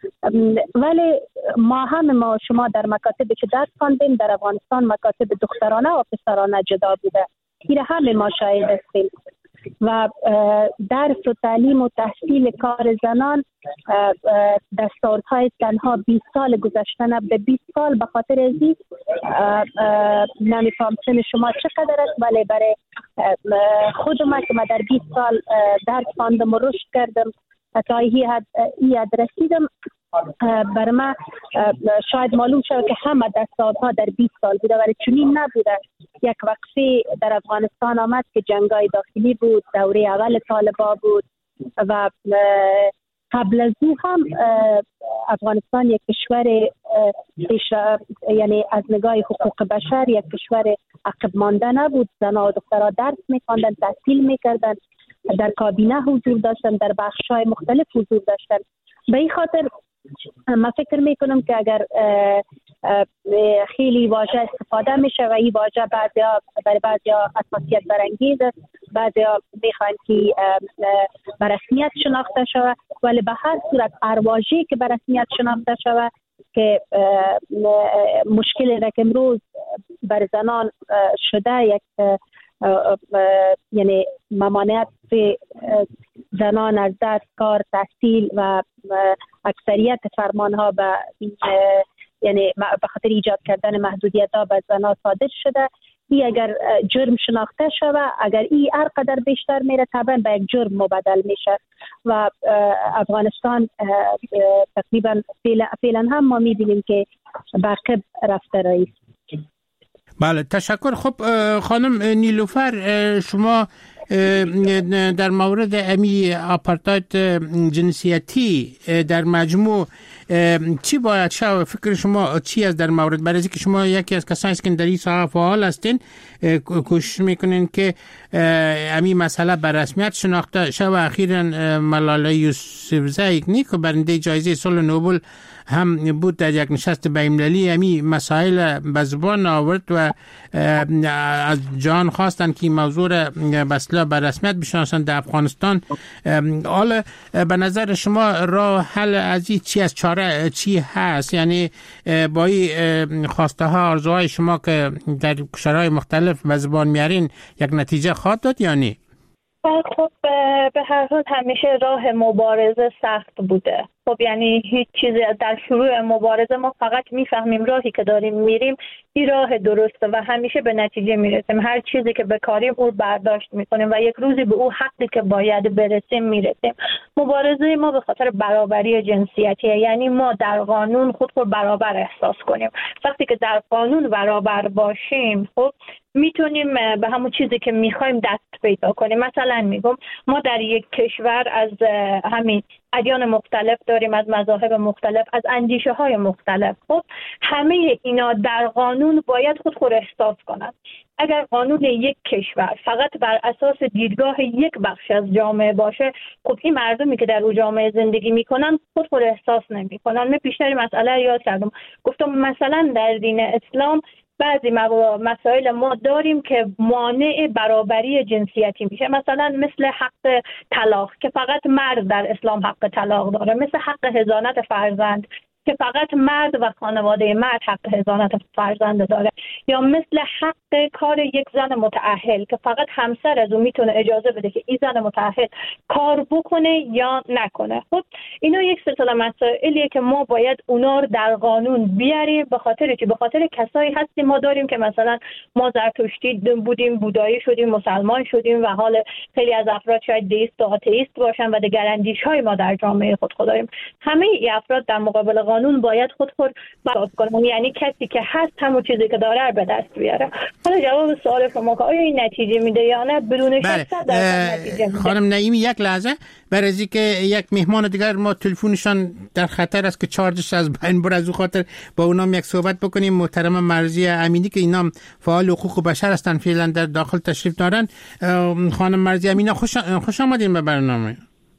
ولی ما شما در مکاتبی که درس خواندیم در افغانستان مکاتب دخترانه و پسرانه جدا بوده، این همه ما شاهد هستیم و درس و تعلیم و تحصیل کار زنان دستاوردهای تنها 20 سال گذشته نه، به 20 سال به خاطر ازی نمیفهم سن شما چقدر است، ولی برای خود ما که من در 20 سال درس خواندم و رشد کردم تا این حد رسیدم، برای من شاید معلوم شد که همه دستاوردها در 20 سال بوده، ولی چنین نبوده. یک وقفه در افغانستان آمد که جنگای داخلی بود، دوره اول طالبان بود و قبل از او هم افغانستان یک کشور یعنی از نگاه حقوق بشر یک کشور عقب مانده نبود. زنها و دخترها درس می‌خواندن، تحصیل می‌کردن، در کابینه حضور داشتن، در بخش‌های مختلف حضور داشتن. به این خاطر من فکر میکنم که اگر خیلی واژه استفاده میشه و این واژه برای بعضیا حساسیت برانگیز است، بعضیا میخوان که به رسمیت شناخته شود، ولی به هر صورت هر واژه‌ای که به رسمیت شناخته شود که مشکلی را که امروز بر زنان شده یک یعنی ممانعت زنان از دست کار، تحصیل و اکثریت فرمانها به یعنی به خاطر ایجاد کردن محدودیت‌ها به زنان صادر شده. این اگر جرم شناخته شود، اگر این هر قدر بیشتر میره طبعا به یک جرم مبدل میشه و افغانستان تقریبا فعلا هم ما میبینیم که بعقب رفته رئیس. بله تشکر. خب خانم نیلوفر، شما در مورد امی آپارتاید جنسیتی در مجموع چی باید شد؟ فکر شما چی است در مورد؟ برای اینکه شما یکی از کسانی که در این ساحه فعال هستین، کوشش میکنین که امی مسئله به رسمیت شناخته شد. و اخیراً ملاله یوسفزئی که برنده جایزه صلح نوبل هم بود، در یک نشست بین‌المللی امی مسائل به زبان آورد و از جان خواستن که موضوع به اصطلاح به رسمیت بشناسن در افغانستان. حالا به نظر شما راه حل از این چی از چاره چی هست؟ یعنی با این خواسته ها آرزوهای شما که در کشورهای مختلف به زبان میارین یک نتیجه خواهد داد یا نه؟ خب به هر حال همیشه راه مبارزه سخت بوده. خب یعنی هیچ چیزی در شروع مبارزه ما فقط میفهمیم راهی که داریم میریم این راه درسته و همیشه به نتیجه میرسیم. هر چیزی که بکاریم او برداشت میکنیم و یک روزی به او حقی که باید برسیم میرسیم. مبارزه ما به خاطر برابری جنسیتیه، یعنی ما در قانون خود رو برابر احساس کنیم. وقتی که در قانون برابر باشیم خب میتونیم به همون چیزی که میخوایم دست پیدا کنیم. مثلا میگم ما در یک کشور از همین ادیان مختلف داریم، از مذاهب مختلف، از اندیشه های مختلف. خب همه اینا در قانون باید خود احساس کنند. اگر قانون یک کشور فقط بر اساس دیدگاه یک بخش از جامعه باشه، خب این مردمی که در اون جامعه زندگی میکنن خود احساس نمیکنن. من بیشتری مسئله یاد کردم، گفتم مثلا در دین اسلام بعضی مسائل ما داریم که مانع برابری جنسیتی میشه، مثلا مثل حق طلاق که فقط مرد در اسلام حق طلاق داره، مثل حق حضانت فرزند که فقط مرد و خانواده مرد حق حضانت فرزند داره، یا مثل حق کار یک زن متأهل که فقط همسر از اون میتونه اجازه بده که این زن متأهل کار بکنه یا نکنه. خب اینا یک سلسله مسائلیه که ما باید اونا رو در قانون بیاریم، به خاطر چی؟ به خاطر کسایی هستیم ما داریم که مثلا ما زرتشتی بودیم، بودایی شدیم، مسلمان شدیم و حال خیلی از افراد شاید دیست و آتئیست باشن و دیگر اندیش‌های ما در جامعه خود داریم. همه این افراد در مقابل قانون باید خود برابر کنن، یعنی کسی که هست همون چیزی که داره به دست بیاره. حالا جواب سوال شما که آیا این نتیجه میده یا نه، بدون شک نتیجه میده. خانم نعیمی یک لحظه، برای اینکه یک مهمان دیگر ما تلفنشان در خطر است که چارجش از بین بره، از اون خاطر با اونام یک صحبت بکنیم. محترم مرضیه امینی که اینا فعال حقوق بشر هستن، فعلا در داخل تشریف دارن. خانم مرضیه امینی خوش آمدین به برنامه.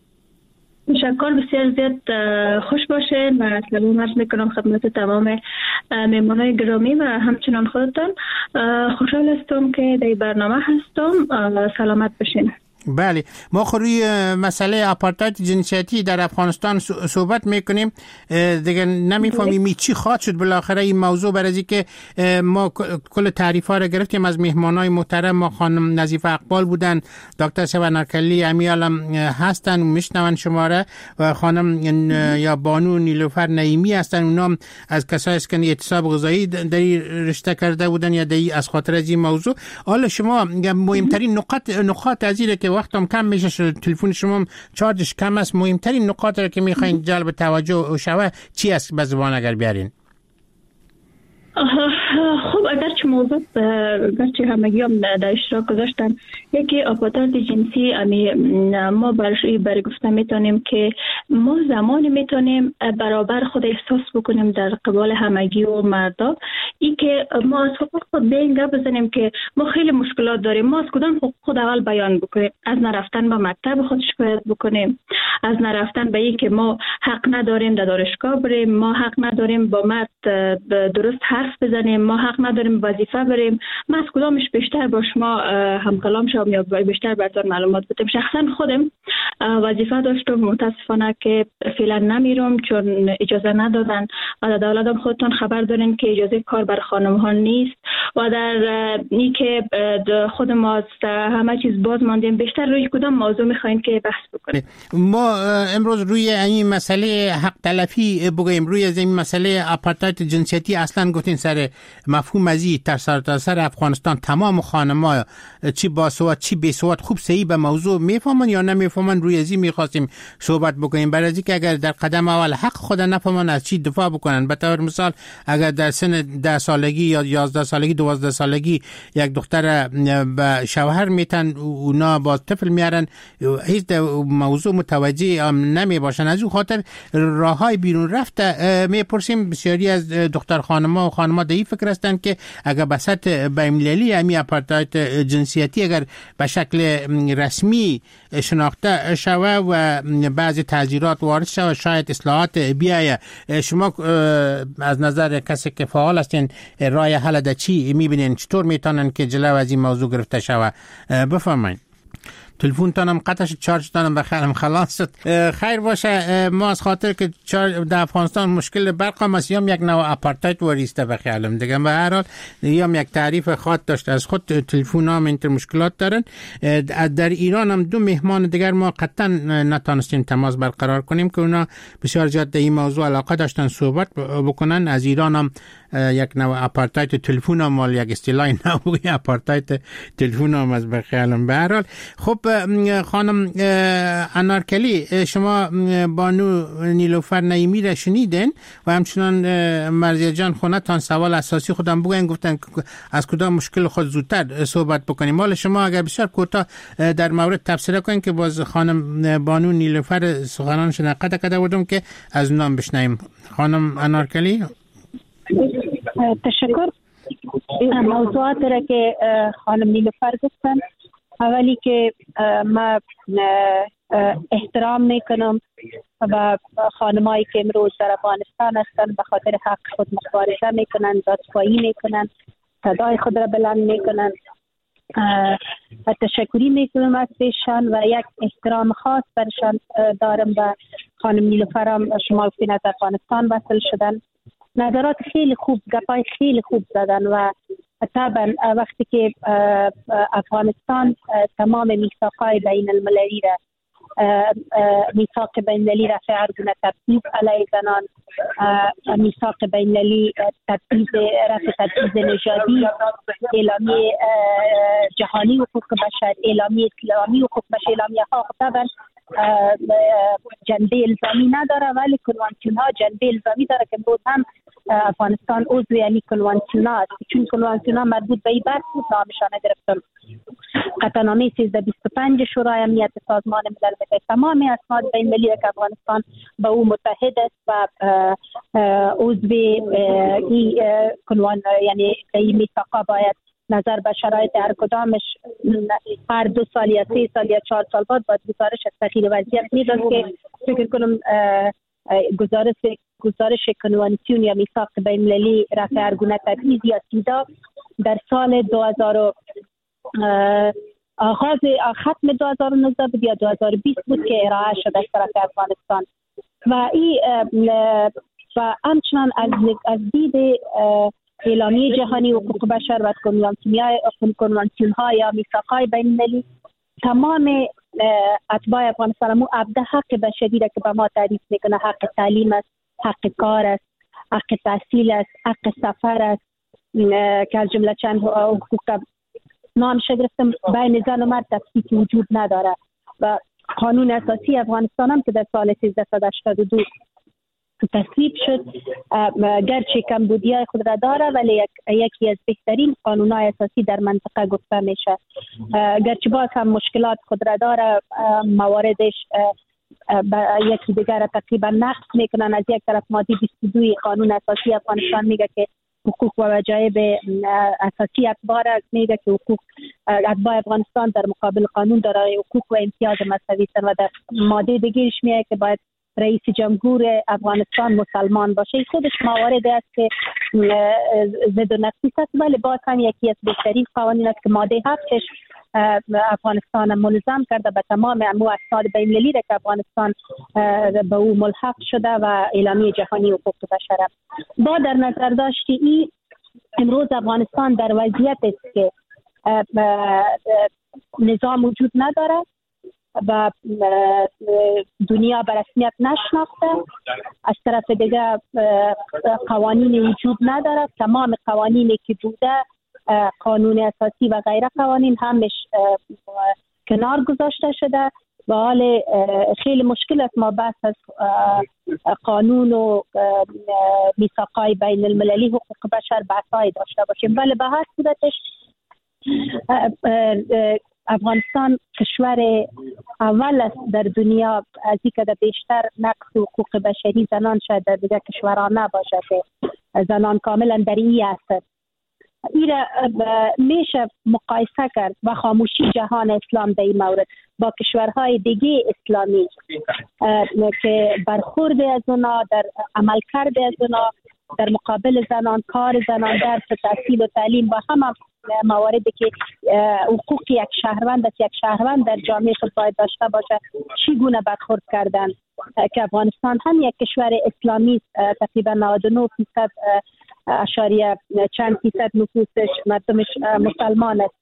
تشکر، بسیار زیاد خوش باشین و سلام عرض میکنم خدمت تمام مهمانای گرامی و همچنان خودتان. خوشحال هستم که در برنامه هستم. سلامت باشین. بله، ما روی مسئله آپارتاید جنسیتی در افغانستان صحبت میکنیم دیگه. نمیفهمیم چی خواهد شد بالاخره این موضوع، برای اینکه ما کل تعریف ها رو گرفتیم از مهمانای محترم. ما خانم نظیفه اقبال بودن، دکتر سبنارکلی امیالم هستن میشنون شماره، و خانم یا بانو نیلوفر نعیمی هستن، اونام از کسایی است که اعتصاب غذایی در رشته کرده بودن یا از خاطر از این موضوع. حالا شما مهمترین نقاط از این که وقتم کم میشه، تلفن شما چارجش کم است، مهمترین نقاط رو که میخواین جلب توجه و شوه چی است به زبان اگر بیارین؟ خب اگرچه موضوع گرچه همگی هم در اشتراک گذاشتن، یکی آپارتاید جنسی ما برای گفته میتونیم که ما زمانی میتونیم برابر خود احساس بکنیم در قبال همگی و مردا، ای که ما از حقوق خود به این گپ بزنیم که ما خیلی مشکلات داریم. ما از کدام حقوق خود اول بیان بکنیم؟ از نرفتن به مکتب خود شکایت بکنیم، از نرفتن به این که ما حق نداریم در دانشگاه بریم، ما حق نداریم با مرد درست حرف بزنیم، ما حق نداریم وظیفه بریم. من از کدامش بیشتر با شما هم کلام شوم یا بیشتر براتون معلومات بدم؟ شخصا خودم وظیفه داشتم، متاسفانه که فعلا نمیرم چون اجازه ندادن و در دولتم خودتون خبر دارین که اجازه کار بر خانم ها نیست و در این که خود ما همه چیز باز ماندیم، بیشتر روی کدام موضوع میخواین که بحث بکنیم؟ ما امروز روی این مسئله حق تلفی بگویم، روی این مسئله آپارتاید جنسیتی اصلا گفتین سر مفهوم ازی تا سر افغانستان تمام خانم‌ها چی باسواد چی بیسواد خوب صحیح به موضوع میفهمن یا نمیفهمن، روی ازی میخواستیم صحبت بکنیم. برای اینکه اگر در قدم اول حق خود نفهمن از چی دفاع بکنن. به طور مثال اگر در سن 10 سالگی یا 11 سالگی 12 سالگی یک دختر به شوهر میتن اونا با طفل میارن، هیچ موضوع متوجه نمی باشن. از اون خاطر راههای بیرون رفته میپرسیم. بسیاری از دختر خانم‌ها و خانم‌ها در این فکر هستند که اگر به سطح بین‌المللی امی آپارتاید جنسیتی اگر به شکل رسمی شناخته شوه و بعضی تعزیرات وارد شوه شاید اصلاحات بیایه. شما از نظر کسی که فعال هستین راه حل در چی میبینین؟ چطور میتونن که جلو از این موضوع گرفته شوه؟ بفرمایید. تلفن تانم قطعش چارج تانم بخیرم خلاص شد. خیر باشه. ما از خاطر که در افغانستان مشکل برق هم است، یک نوع آپارتاید وریسته بخیالم دیگه. به هر حال یک تعریف خاص داشت از خود. تلفن هم اینتر مشکلات دارن. در ایران هم 2 مهمان دیگر ما قطعا نتانستیم تماس برقرار کنیم که اونا بسیار زیاد در این موضوع علاقه داشتن صحبت بکنن. از ایران هم یک نوع آپارتاید تلفن هم مال یک اصطلاح نوعی آپارتاید تلفن هم از بخیالم. به هر حال خب خانم انارکلی، شما بانو نیلوفر نعیمی را شنیدین و همچنان مرزیه جان خونتان سوال اساسی خودم بگوین، گفتن از کدام مشکل خود زودتر صحبت بکنیم. مال شما اگر بسیار کوتاه در مورد تفسیر کنین که باز خانم بانو نیلوفر سخنانش نقد کرده بودم که از نام بشنویم. خانم انارکلی. تشکر. موضوعات را که خانم نیلوفر گفتن، اولی که ما احترام میکنم و خانمایی که امروز در افغانستان هستن به خاطر حق خود مبارزه میکنن، دادخواهی میکنن، صدای خود را بلند میکنن. تشکری میکنم از ایشان و یک احترام خاص برشان دارم. و خانم نیلوفر هم شما گفتین از افغانستان وصل شدن، نظرات خیلی خوب، گپای خیلی خوب زدن و طبعا وقتی که افغانستان تمام میثاقهای بین المللی را میثاق بین المللی را فرگونه تبعیض علیه زنان، میثاق بین المللی رفع تبعیض نژادی، اعلامیه جهانی حقوق بشر، اعلامیه اسلامی حقوق بشر، اعلامیه ها طبعا جنبه الزامی نداره ولی کنوانسیون ها جنبه الزامی داره که بود هم افغانستان عضو یعنی کنوانسیون ها است، چون کنوانسیون ها مربوط به این بحث بود نامشان گرفتن. قطعنامه 1325 شورای امنیت سازمان ملل متحد تمام اسناد بین المللی که افغانستان به او متحد است و عضو این کنوان یعنی این میثاقا باید نظر به شرایط هر کدامش هر 2 سال یا 3 سال یا 4 سال بعد باید گزارش از تغییر وضعیت میداد که فکر کنم گزارش کنوانسیون یا میثاق بین المللی رفع هر گونه تبعیض یا سیدا در سال 2000 آغاز ختم 2019 بود یا 2020 بود که ارائه شد از طرف افغانستان و این و همچنان از دید اعلامیه جهانی حقوق بشر و کنوانسیون ها یا میثاق‌های بین المللی تمام اتباع افغانستان مو ابدا حق بشری را که به ما تعریف میکنه، حق تعلیم است، حق کار است، حق تحصیل است، حق سفر است که از جمله چند حقوق نامش گرفتم بین زن و مرد تفکیک وجود نداره و قانون اساسی افغانستان هم که در سال 1382 تصویب شد گرچه کمبودیای خود را داره ولی یکی از بهترین قانون‌های اساسی در منطقه گفته میشه. گرچه باز هم مشکلات خود را داره، مواردش یکی دیگر را تقریبا نقض میکنن. از یک طرف ماده 22 قانون اساسی افغانستان میگه که حقوق و وجایب اساسی اتباع میگه که حقوق اتباع افغانستان در مقابل قانون دارای حقوق و امتیاز مساوی هستند و در ماده دیگرش میگه که باید رئیس جمهور افغانستان مسلمان باشه. خودش مواردی است که ضد و نقیض است ولی باز هم یکی از بهترین قوانین است که ماده 7 افغانستان ملزم کرده به تمام اسناد بین المللی که افغانستان به او ملحق شده و اعلامیه جهانی حقوق بشر با در نظر داشتی این امروز افغانستان در وضعیت است که نظام وجود نداره و دنیا به رسمیت نشناخته. از طرف دیگه قوانین وجود نداره. تمام قوانینی که بوده، قانون اساسی و غیره قوانین همش کنار گذاشته شده و حال خیلی مشکل است ما بحث از قانون و میثاق‌های بین المللی حقوق بشر بحث‌های داشته باشیم. ولی به هر صورتش افغانستان کشور اول است در دنیا از این که بیشتر نقض حقوق بشری زنان شاید در دیگر کشورها نباشه که زنان کاملا در این است. این میشه مقایسه کرد و خاموشی جهان اسلام در این مورد با کشورهای دیگه اسلامی که برخورد از اونا در عمل کرده از اونا در مقابل زنان، کار زنان، درس، تحصیل و تعلیم و همه مواردی که حقوق یک شهروند در جامعه خود باید داشته باشه چگونه برخورد کردن که افغانستان هم یک کشور اسلامی تقریبا 99% اشاریه چند فیصد نفوسش مردمش مسلمان است.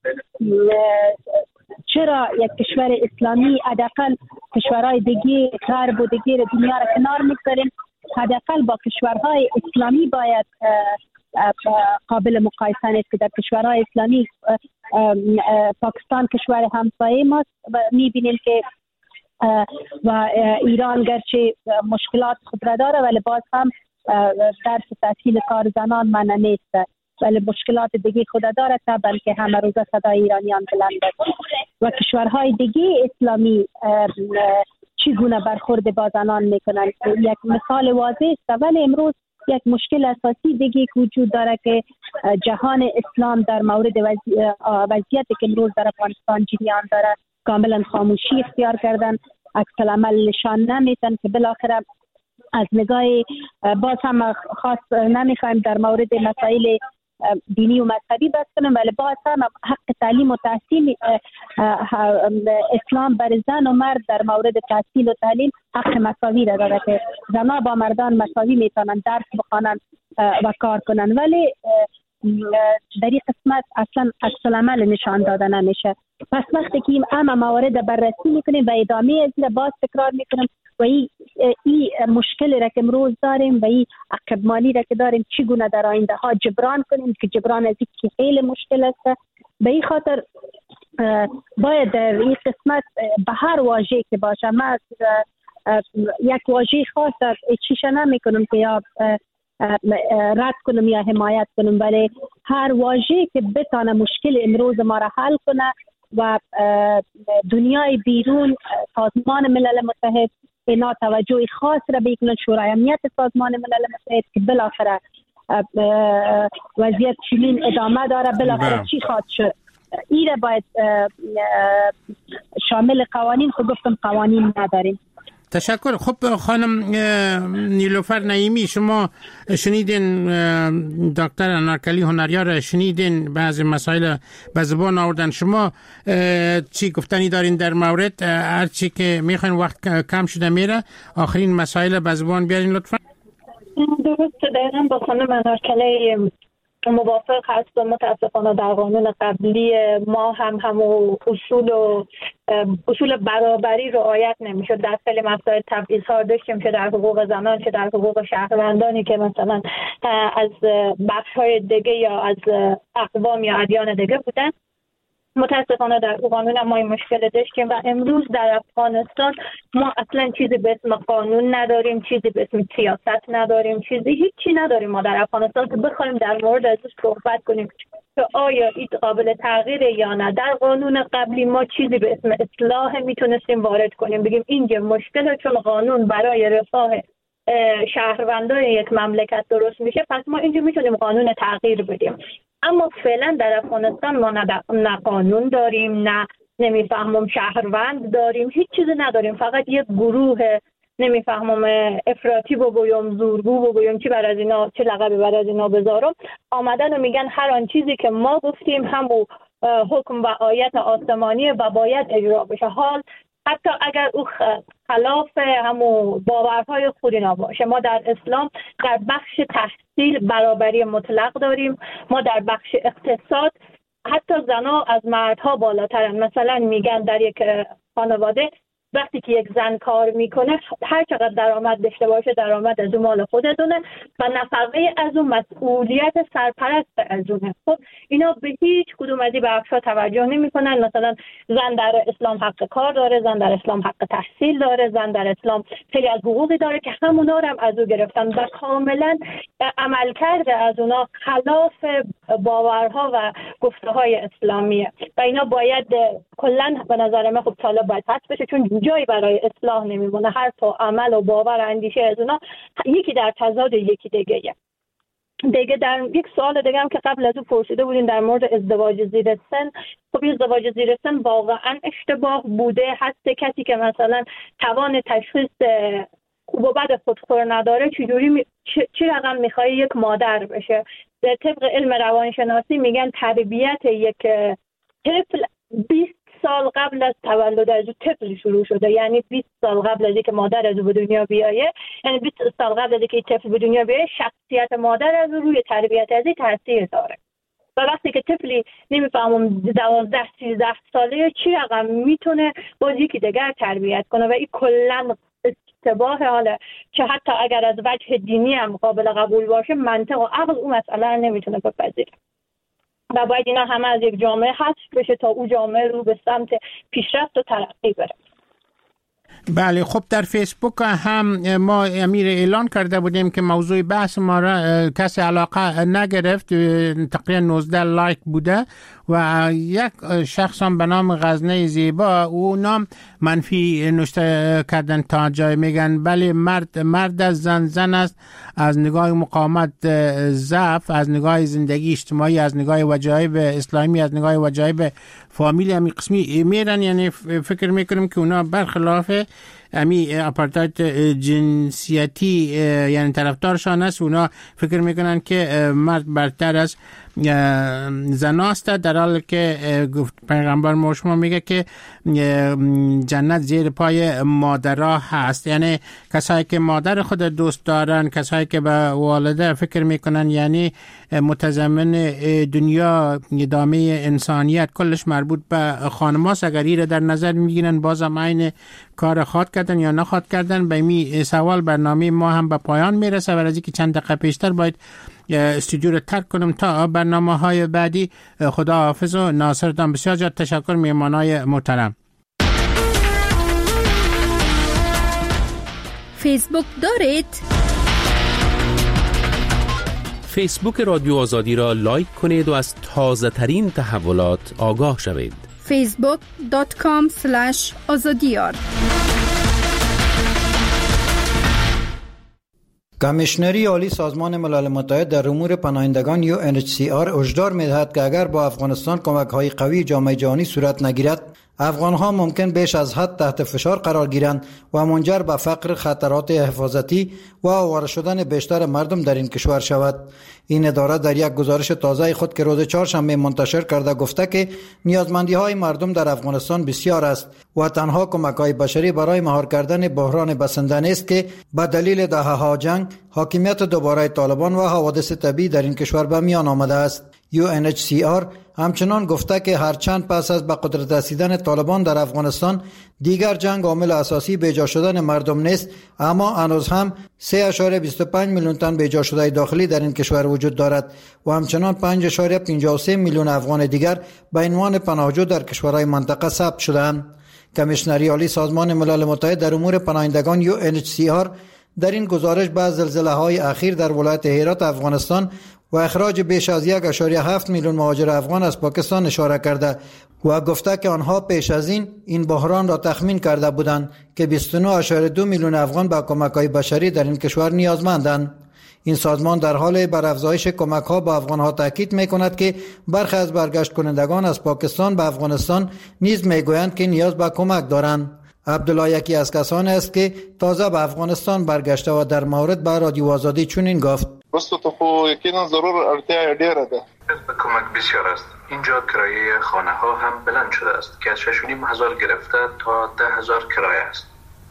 چرا یک کشور اسلامی حداقل کشورهای دیگه غرب و دیگه دنیا را کنار میگذاریم، حداقل با کشورهای اسلامی باید قابل مقایسه نیست که در کشورهای اسلامی پاکستان کشور همسایه ماست و میبینیم که و ایران گرچه مشکلات خود را داره ولی باز هم درس تحصیل کار زنان منع نیست ولی مشکلات دیگه خود داره تا بلکه همه روزه صدای ایرانیان بلند است و کشورهای دیگه اسلامی چگونه برخورد با زنان میکنن. یک مثال واضح است ولی امروز یک مشکل اساسی دیگه وجود داره که جهان اسلام در مورد وضعیتی که امروز در افغانستان جریان داره کاملا خاموشی اختیار کردن، عکس العمل نشان نمیتن که بالاخره از نگاه باز هم خاص نمیخوایم در مورد مسائل دینی و مذهبی بحث کنیم ولی باز هم حق تعلیم و تحصیل اسلام بر زن و مرد در مورد تحصیل و تعلیم حق مساوی را داره که زنها با مردان مساوی میتونن درس بخوانن و کار کنن ولی در این قسمت اصلا عکس العمل نشان داده نمیشه. پس وقتی که این همه موارد بررسی میکنیم و ادامه از این باز تکرار میکنیم و این مشکلی را که امروز داریم و این عقب مالی را که داریم چگونه در آینده ها جبران کنیم که جبران از این خیلی مشکل است. به این خاطر باید در این قسمت به هر واژه‌ای که باشه ما یک واژه خاص چیش نمیکنم که یا رد کنم یا حمایت کنم ولی هر واژه‌ای که بتونه مشکل امروز ما را حل کنه و دنیای بیرون سازمان ملل متحد اینا توجه خاص را بکنن، شورای امنیت سازمان ملل متحد که بالاخره وضعیت چنین ادامه داره بالاخره چی خواهد شد این را باید شامل قوانین خود گفتم قوانین نداریم. تشکر. خب خانم نیلوفر نعیمی شما شنیدین دکتر انارکلی هنریار شنیدین بعضی مسائل به زبان آوردن، شما چی گفتنی دارین در مورد هر چی که میخواین وقت کم شده میره آخرین مسائل به زبان بیارین لطفا. درست دقیقا با خانم انارکلی موافق هست. متاسفانه در قانون قبلی ما همون اصول برابری رعایت نمیشد. در خیلی مسائل تبعیض‌ها داشتیم چه در حقوق زنان چه در حقوق شهروندانی که مثلا از بخش‌های دیگه یا از اقوام یا ادیان دیگه بودن. متاسفانه در قانون ما این مشکل داشتیم و امروز در افغانستان ما اصلا چیزی به اسم قانون نداریم، چیزی به اسم سیاست نداریم، هیچی نداریم ما در افغانستان که بخوایم در مورد ازش صحبت کنیم که آیا این قابل تغییره یا نه. در قانون قبلی ما چیزی به اسم اصلاح میتونستیم وارد کنیم بگیم اینجا مشکله چون قانون برای رفاه شهروندان یک مملکت درست میشه پس ما اینجا میتونیم قانون تغییر بدیم. اما فعلا در افغانستان ما نه قانون داریم نه نمیفهمم شهروند داریم، هیچ چیزی نداریم، فقط یک گروه نمیفهمم افراطی بگویم زورگو بگویم چی بر از اینا چه لقبی بر از اینا بذارم آمدن و میگن هر آن چیزی که ما گفتیم همون حکم و آیت آسمانیه و باید اجرا بشه. حال حتی اگر او خلاف همون باورهای خود اینا باشه. ما در اسلام در بخش تحصیل برابری مطلق داریم، ما در بخش اقتصاد حتی زنها از مردها بالاترن. مثلا میگن در یک خانواده وقتی که یک زن کار میکنه هر چقدر درآمد داشته باشه درآمد از اون مال خودتونه و نفقه از اون مسئولیت سرپرست از اونه. خب اینا به هیچ کدوم از این بخشا توجه نمیکنن. مثلا زن در اسلام حق کار داره، زن در اسلام حق تحصیل داره، زن در اسلام خیلی از حقوقی داره که همونا رو هم از او گرفتن و کاملا عمل کرده از اونا خلاف باورها و گفته‌های اسلامیه و اینا باید کلا به نظر من خب طالب باید حذف بشه، چون جایی برای اصلاح نمیمونه. هر تا عمل و باور و اندیشه از اونا یکی در تضاد یکی دیگه. در یک سوال دیگه هم که قبل از اون پرسیده بودین در مورد ازدواج زیر سن. خب ازدواج زیر سن واقعا اشتباه بوده. هست کسی که مثلا توان تشخیص خوب و بد خودخور نداره چی رقم میخوای یک مادر بشه؟ طبق علم روانشناسی میگن تربیت یک طفل 20 سال قبل از تولد از او طفل شروع شده. یعنی 20 سال قبل از اینکه مادر از او به دنیا بیایه، یعنی 20 سال قبل از اینکه طفل به دنیا بیایه، شخصیت مادر از او روی تربیت از این تاثیر داره. و وقتی که طفلی نمیفهمم 12-13 ساله چی رقم میتونه باز یکی دیگر تربیت کنه و این کلا اشتباه. حالا که حتی اگر از وجه دینی هم قابل قبول باشه، منطق و عقل اون مسئله رو نمیتونه بپذیره و باید اینا همه از یک جامعه حذف بشه تا اون جامعه رو به سمت پیشرفت و ترقی بره. بله، خب در فیسبوک هم ما امیر اعلان کرده بودیم که موضوع بحث ما را کسی علاقه نگرفت، تقریبا 19 لایک بوده و یک شخص هم به نام غزنه زیبا او نام منفی نوشته کردن تا جای میگن بله مرد از زن است، از نگاه مقاومت ضعف، از نگاه زندگی اجتماعی، از نگاه وجایب اسلامی، از نگاه وجایب فامیلی همی قسمی میرن. یعنی فکر میکنم که اونا برخلاف امی اپارتاید جنسیتی یعنی طرفدارشان است. اونا فکر میکنن که مرد برتر از زن است، در حالی که پیغمبر ما شما میگه که جنت زیر پای مادرها هست. یعنی کسایی که مادر خود دوست دارن، کسایی که به والده فکر میکنن، یعنی متضمن دنیا ادامه انسانیت کلش مربوط به خانماست. اگر این در نظر میگیرن بازم عین کار خواد کردن یا نخواد کردن. به این سوال برنامه ما هم به پایان میرسه و از اینکه چند دقیقه پیشتر باید استودیو رو ترک کنم تا برنامه های بعدی. خدا حافظ و ناصرتان. بسیار زیاد تشکر میهمانای محترم. فیسبوک دارید؟ فیسبوک رادیو آزادی را لایک کنید و از تازه ترین تحولات آگاه شوید. facebook.com/azadiyar. کمیشنری عالی سازمان ملل متحد در امور پناهندگان UNHCR هشدار می‌دهد که اگر با افغانستان کمک‌های قوی جامعه جهانی صورت نگیرد، افغان‌ها ممکن بیش از حد تحت فشار قرار گیرند و منجر به فقر، خطرات حفاظتی و آواره شدن بیشتر مردم در این کشور شود. این اداره در یک گزارش تازه خود که روز چهارشنبه منتشر کرده گفته که نیازمندی‌های مردم در افغانستان بسیار است و تنها کمک‌های بشری برای مهار کردن بحران بسنده نیست که به دلیل دهه‌ها جنگ، حاکمیت دوباره طالبان و حوادث طبیعی در این کشور به میان آمده است. UNHCR همچنان گفته که هرچند پس از به قدرت رسیدن طالبان در افغانستان دیگر جنگ عامل اساسی بیجا شدن مردم نیست، اما هنوز هم 3.25 میلیون تن بیجا شده داخلی در این کشور وجود دارد و همچنان 5.53 میلیون افغان دیگر به عنوان پناهجو در کشورهای منطقه ثبت شده‌اند. کمیشنری عالی سازمان ملل متحد در امور پناهندگان UNHCR در این گزارش به زلزله‌های اخیر در ولایت هرات افغانستان و اخراج بیش از 1.7 میلیون مهاجر افغان از پاکستان اشاره کرده و گفته که آنها پیش از این بحران را تخمین کرده بودند که 29.2 میلیون افغان به کمک‌های بشری در این کشور نیازمندند. این سازمان در حال بر افزایش کمک‌ها به افغان‌ها تاکید می‌کند که برخی از برگشت کنندگان از پاکستان به افغانستان نیز می‌گویند که نیاز به کمک دارند. عبدالله یکی از کسانی است که تازه به افغانستان برگشته و در مورد به رادیو آزادی چنین گفت: واسه تو خو یقینا ضرور ارتیا ډیره ده. کمک بسیار است. اینجا کرایه خانه ها هم بلند شده است که از 6,500 گرفته تا 10,000 کرایه است.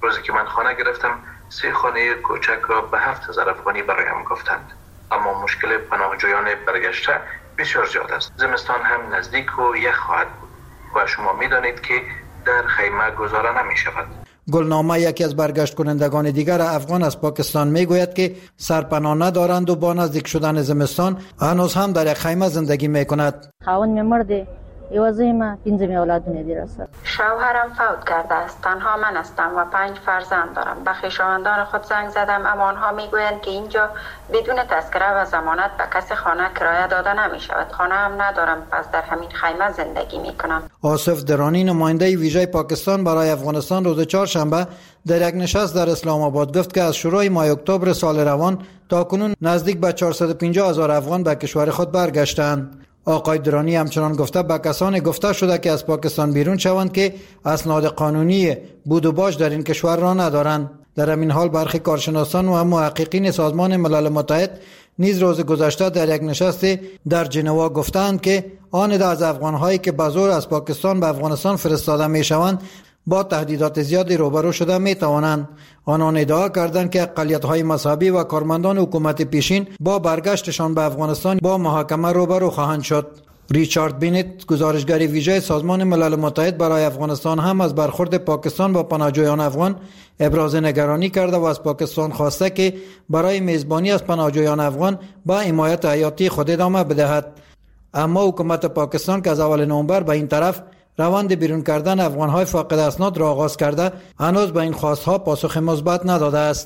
روزی که من خانه گرفتم 3 خانه کوچک را به 7,000 افغانی برایم گفتند. اما مشکل پناهجویان برگشته بسیار زیاد است. زمستان هم نزدیک و یخ خواهد بود و شما می‌دانید که در خیمه گذاره نمی شود. گلنامه یکی از برگشت کنندگان دیگر افغان از پاکستان میگوید که سرپناه ندارند و با نزدیک شدن زمستان هنوز هم در یک خیمه زندگی میکند. خاوند مرده یوازه ما 5 اولادونه دیر است. شوهرم فوت کرده است. تنها من هستم و 5 فرزند دارم. به خویشاوندان خود زنگ زدم اما آنها میگویند که اینجا بدون تذکره و ضمانت به کسی خانه کرایه داده نمی شود. خانه هم ندارم، پس در همین خیمه زندگی میکنم. آصف درانی نماینده ویژه پاکستان برای افغانستان روز چهارشنبه در یک نشست در اسلام آباد گفت که از شروع ماه اکتبر سال روان تا کنون نزدیک به 450,000 افغان به کشور خود برگشتند. آقای درانی همچنان گفته به کسانی گفته شده که از پاکستان بیرون شوند که اسناد قانونی بود و باش در این کشور را ندارند. در همین حال برخی کارشناسان و محققین سازمان ملل متحد نیز روز گذشته در یک نشست در ژنوا گفتند که آن عده از افغان‌هایی که به زور از پاکستان به افغانستان فرستاده می‌شوند با تهدیدات زیادی روبرو شده می‌توانند. آنان ادعا کردند که اقلیت‌های مذهبی و کارمندان حکومت پیشین با برگشتشان به افغانستان با محاکمه روبرو خواهند شد. ریچارد بینت، گزارشگر ویژه سازمان ملل متحد برای افغانستان، هم از برخورد پاکستان با پناهجویان افغان ابراز نگرانی کرده و از پاکستان خواسته که برای میزبانی از پناهجویان افغان با حمایت حیاتی خود ادامه بدهد. اما حکومت پاکستان که از اول نوامبر به این طرف روند بیرون کردن افغان‌های فاقد اسناد را آغاز کرده، هنوز به این خواست‌ها پاسخ مثبت نداده است.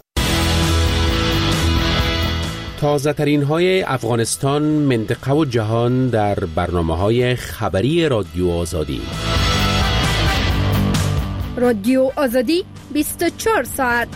تازه ترین های افغانستان، منطقه و جهان در برنامه‌های خبری رادیو آزادی. رادیو آزادی 24 ساعت.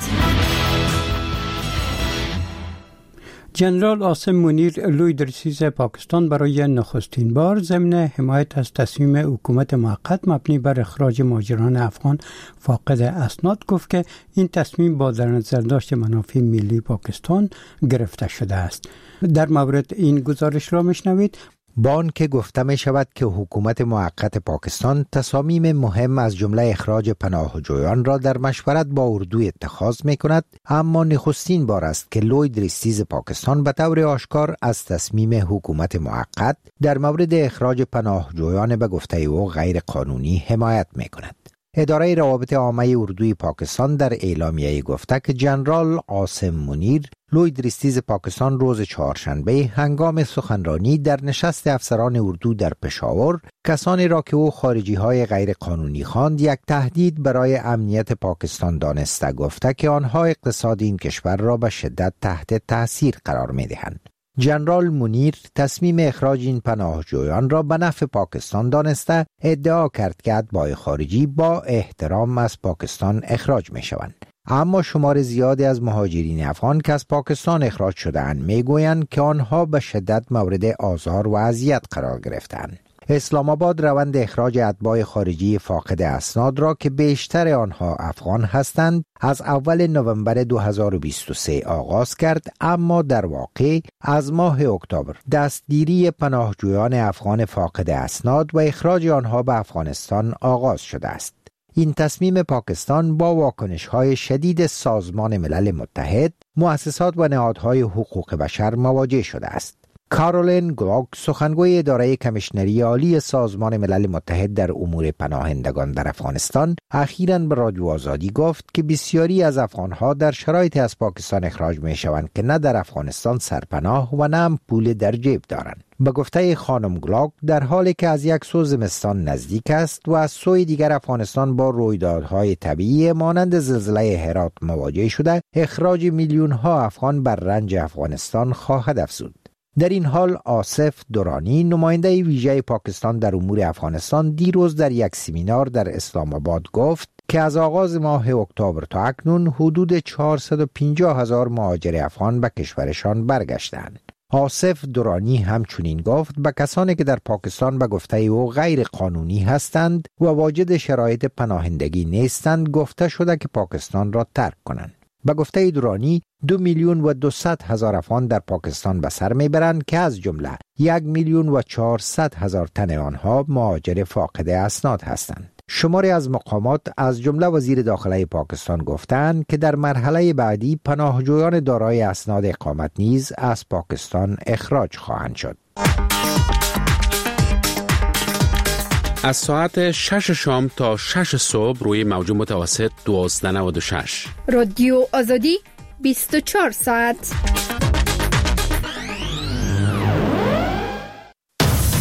جنرال عاصم منیر، لوی درسیز پاکستان، برای نخستین بار ضمن حمایت از تصمیم حکومت موقت مبنی بر اخراج مهاجران افغان فاقد اسناد گفت که این تصمیم با در نظر داشت منافع ملی پاکستان گرفته شده است. در مورد این گزارش را میشنوید. با آنکه گفته می شود که حکومت موقت پاکستان تصامیم مهم از جمله اخراج پناهجویان را در مشورت با اردو اتخاذ می کند، اما نخستین بار است که لوید ریستیز پاکستان به طور آشکار از تصمیم حکومت موقت در مورد اخراج پناهجویان به گفته او غیر قانونی حمایت می کند. اداره روابط عامه اردوی پاکستان در اعلامیه گفته که جنرال عاصم منیر، لوید ریستیز پاکستان، روز چهارشنبه هنگام سخنرانی در نشست افسران اردو در پشاور کسانی را که او خارجی های غیر قانونی خواند یک تهدید برای امنیت پاکستان دانسته گفته که آنها اقتصاد این کشور را به شدت تحت تاثیر قرار می دهند. جنرال منیر تصمیم اخراج این پناهجویان را به نفع پاکستان دانسته ادعا کرد که اتباع خارجی با احترام از پاکستان اخراج می شوند. اما شمار زیادی از مهاجرین افغان که از پاکستان اخراج شده‌اند میگویند که آنها به شدت مورد آزار و اذیت قرار گرفتند. اسلام آباد روند اخراج اتباع خارجی فاقد اسناد را که بیشتر آنها افغان هستند از اول نوامبر 2023 آغاز کرد، اما در واقع از ماه اکتبر دستگیری پناهجویان افغان فاقد اسناد و اخراج آنها به افغانستان آغاز شده است. این تصمیم پاکستان با واکنش‌های شدید سازمان ملل متحد، مؤسسات و نهادهای حقوق بشر مواجه شده است. کارولین گلاک، سخنگوی اداره کمیشنری عالی سازمان ملل متحد در امور پناهندگان در افغانستان، اخیراً به رادیو آزادی گفت که بسیاری از افغانها در شرایط از پاکستان اخراج می شوند که نه در افغانستان سرپناه و نه هم پول در جیب دارند. به گفته خانم گلاک، در حالی که از یک سو زمستان نزدیک است و از سوی دیگر افغانستان با رویدادهای طبیعی مانند زلزله هرات مواجه شده، اخراج میلیون ها افغان بر رنج افغانستان خواهد افزود. در این حال آصف درانی، نماینده ویژه پاکستان در امور افغانستان، دیروز در یک سمینار در اسلام آباد گفت که از آغاز ماه اکتبر تا اکنون حدود 450,000 مهاجر افغان به کشورشان برگشتند. آصف درانی همچنین گفت به کسانی که در پاکستان به گفته او غیر قانونی هستند و واجد شرایط پناهندگی نیستند گفته شده که پاکستان را ترک کنند. به گفته درانی 2,200,000 افغان در پاکستان به سر میبرند که از جمله 1,400,000 تن آنها مهاجر فاقد اسناد هستند. شماری از مقامات از جمله وزیر داخله پاکستان گفتند که در مرحله بعدی پناهجویان دارای اسناد اقامت نیز از پاکستان اخراج خواهند شد. از ساعت 6 شام تا 6 صبح روی موج متوسط 1296 رادیو آزادی 24 ساعت.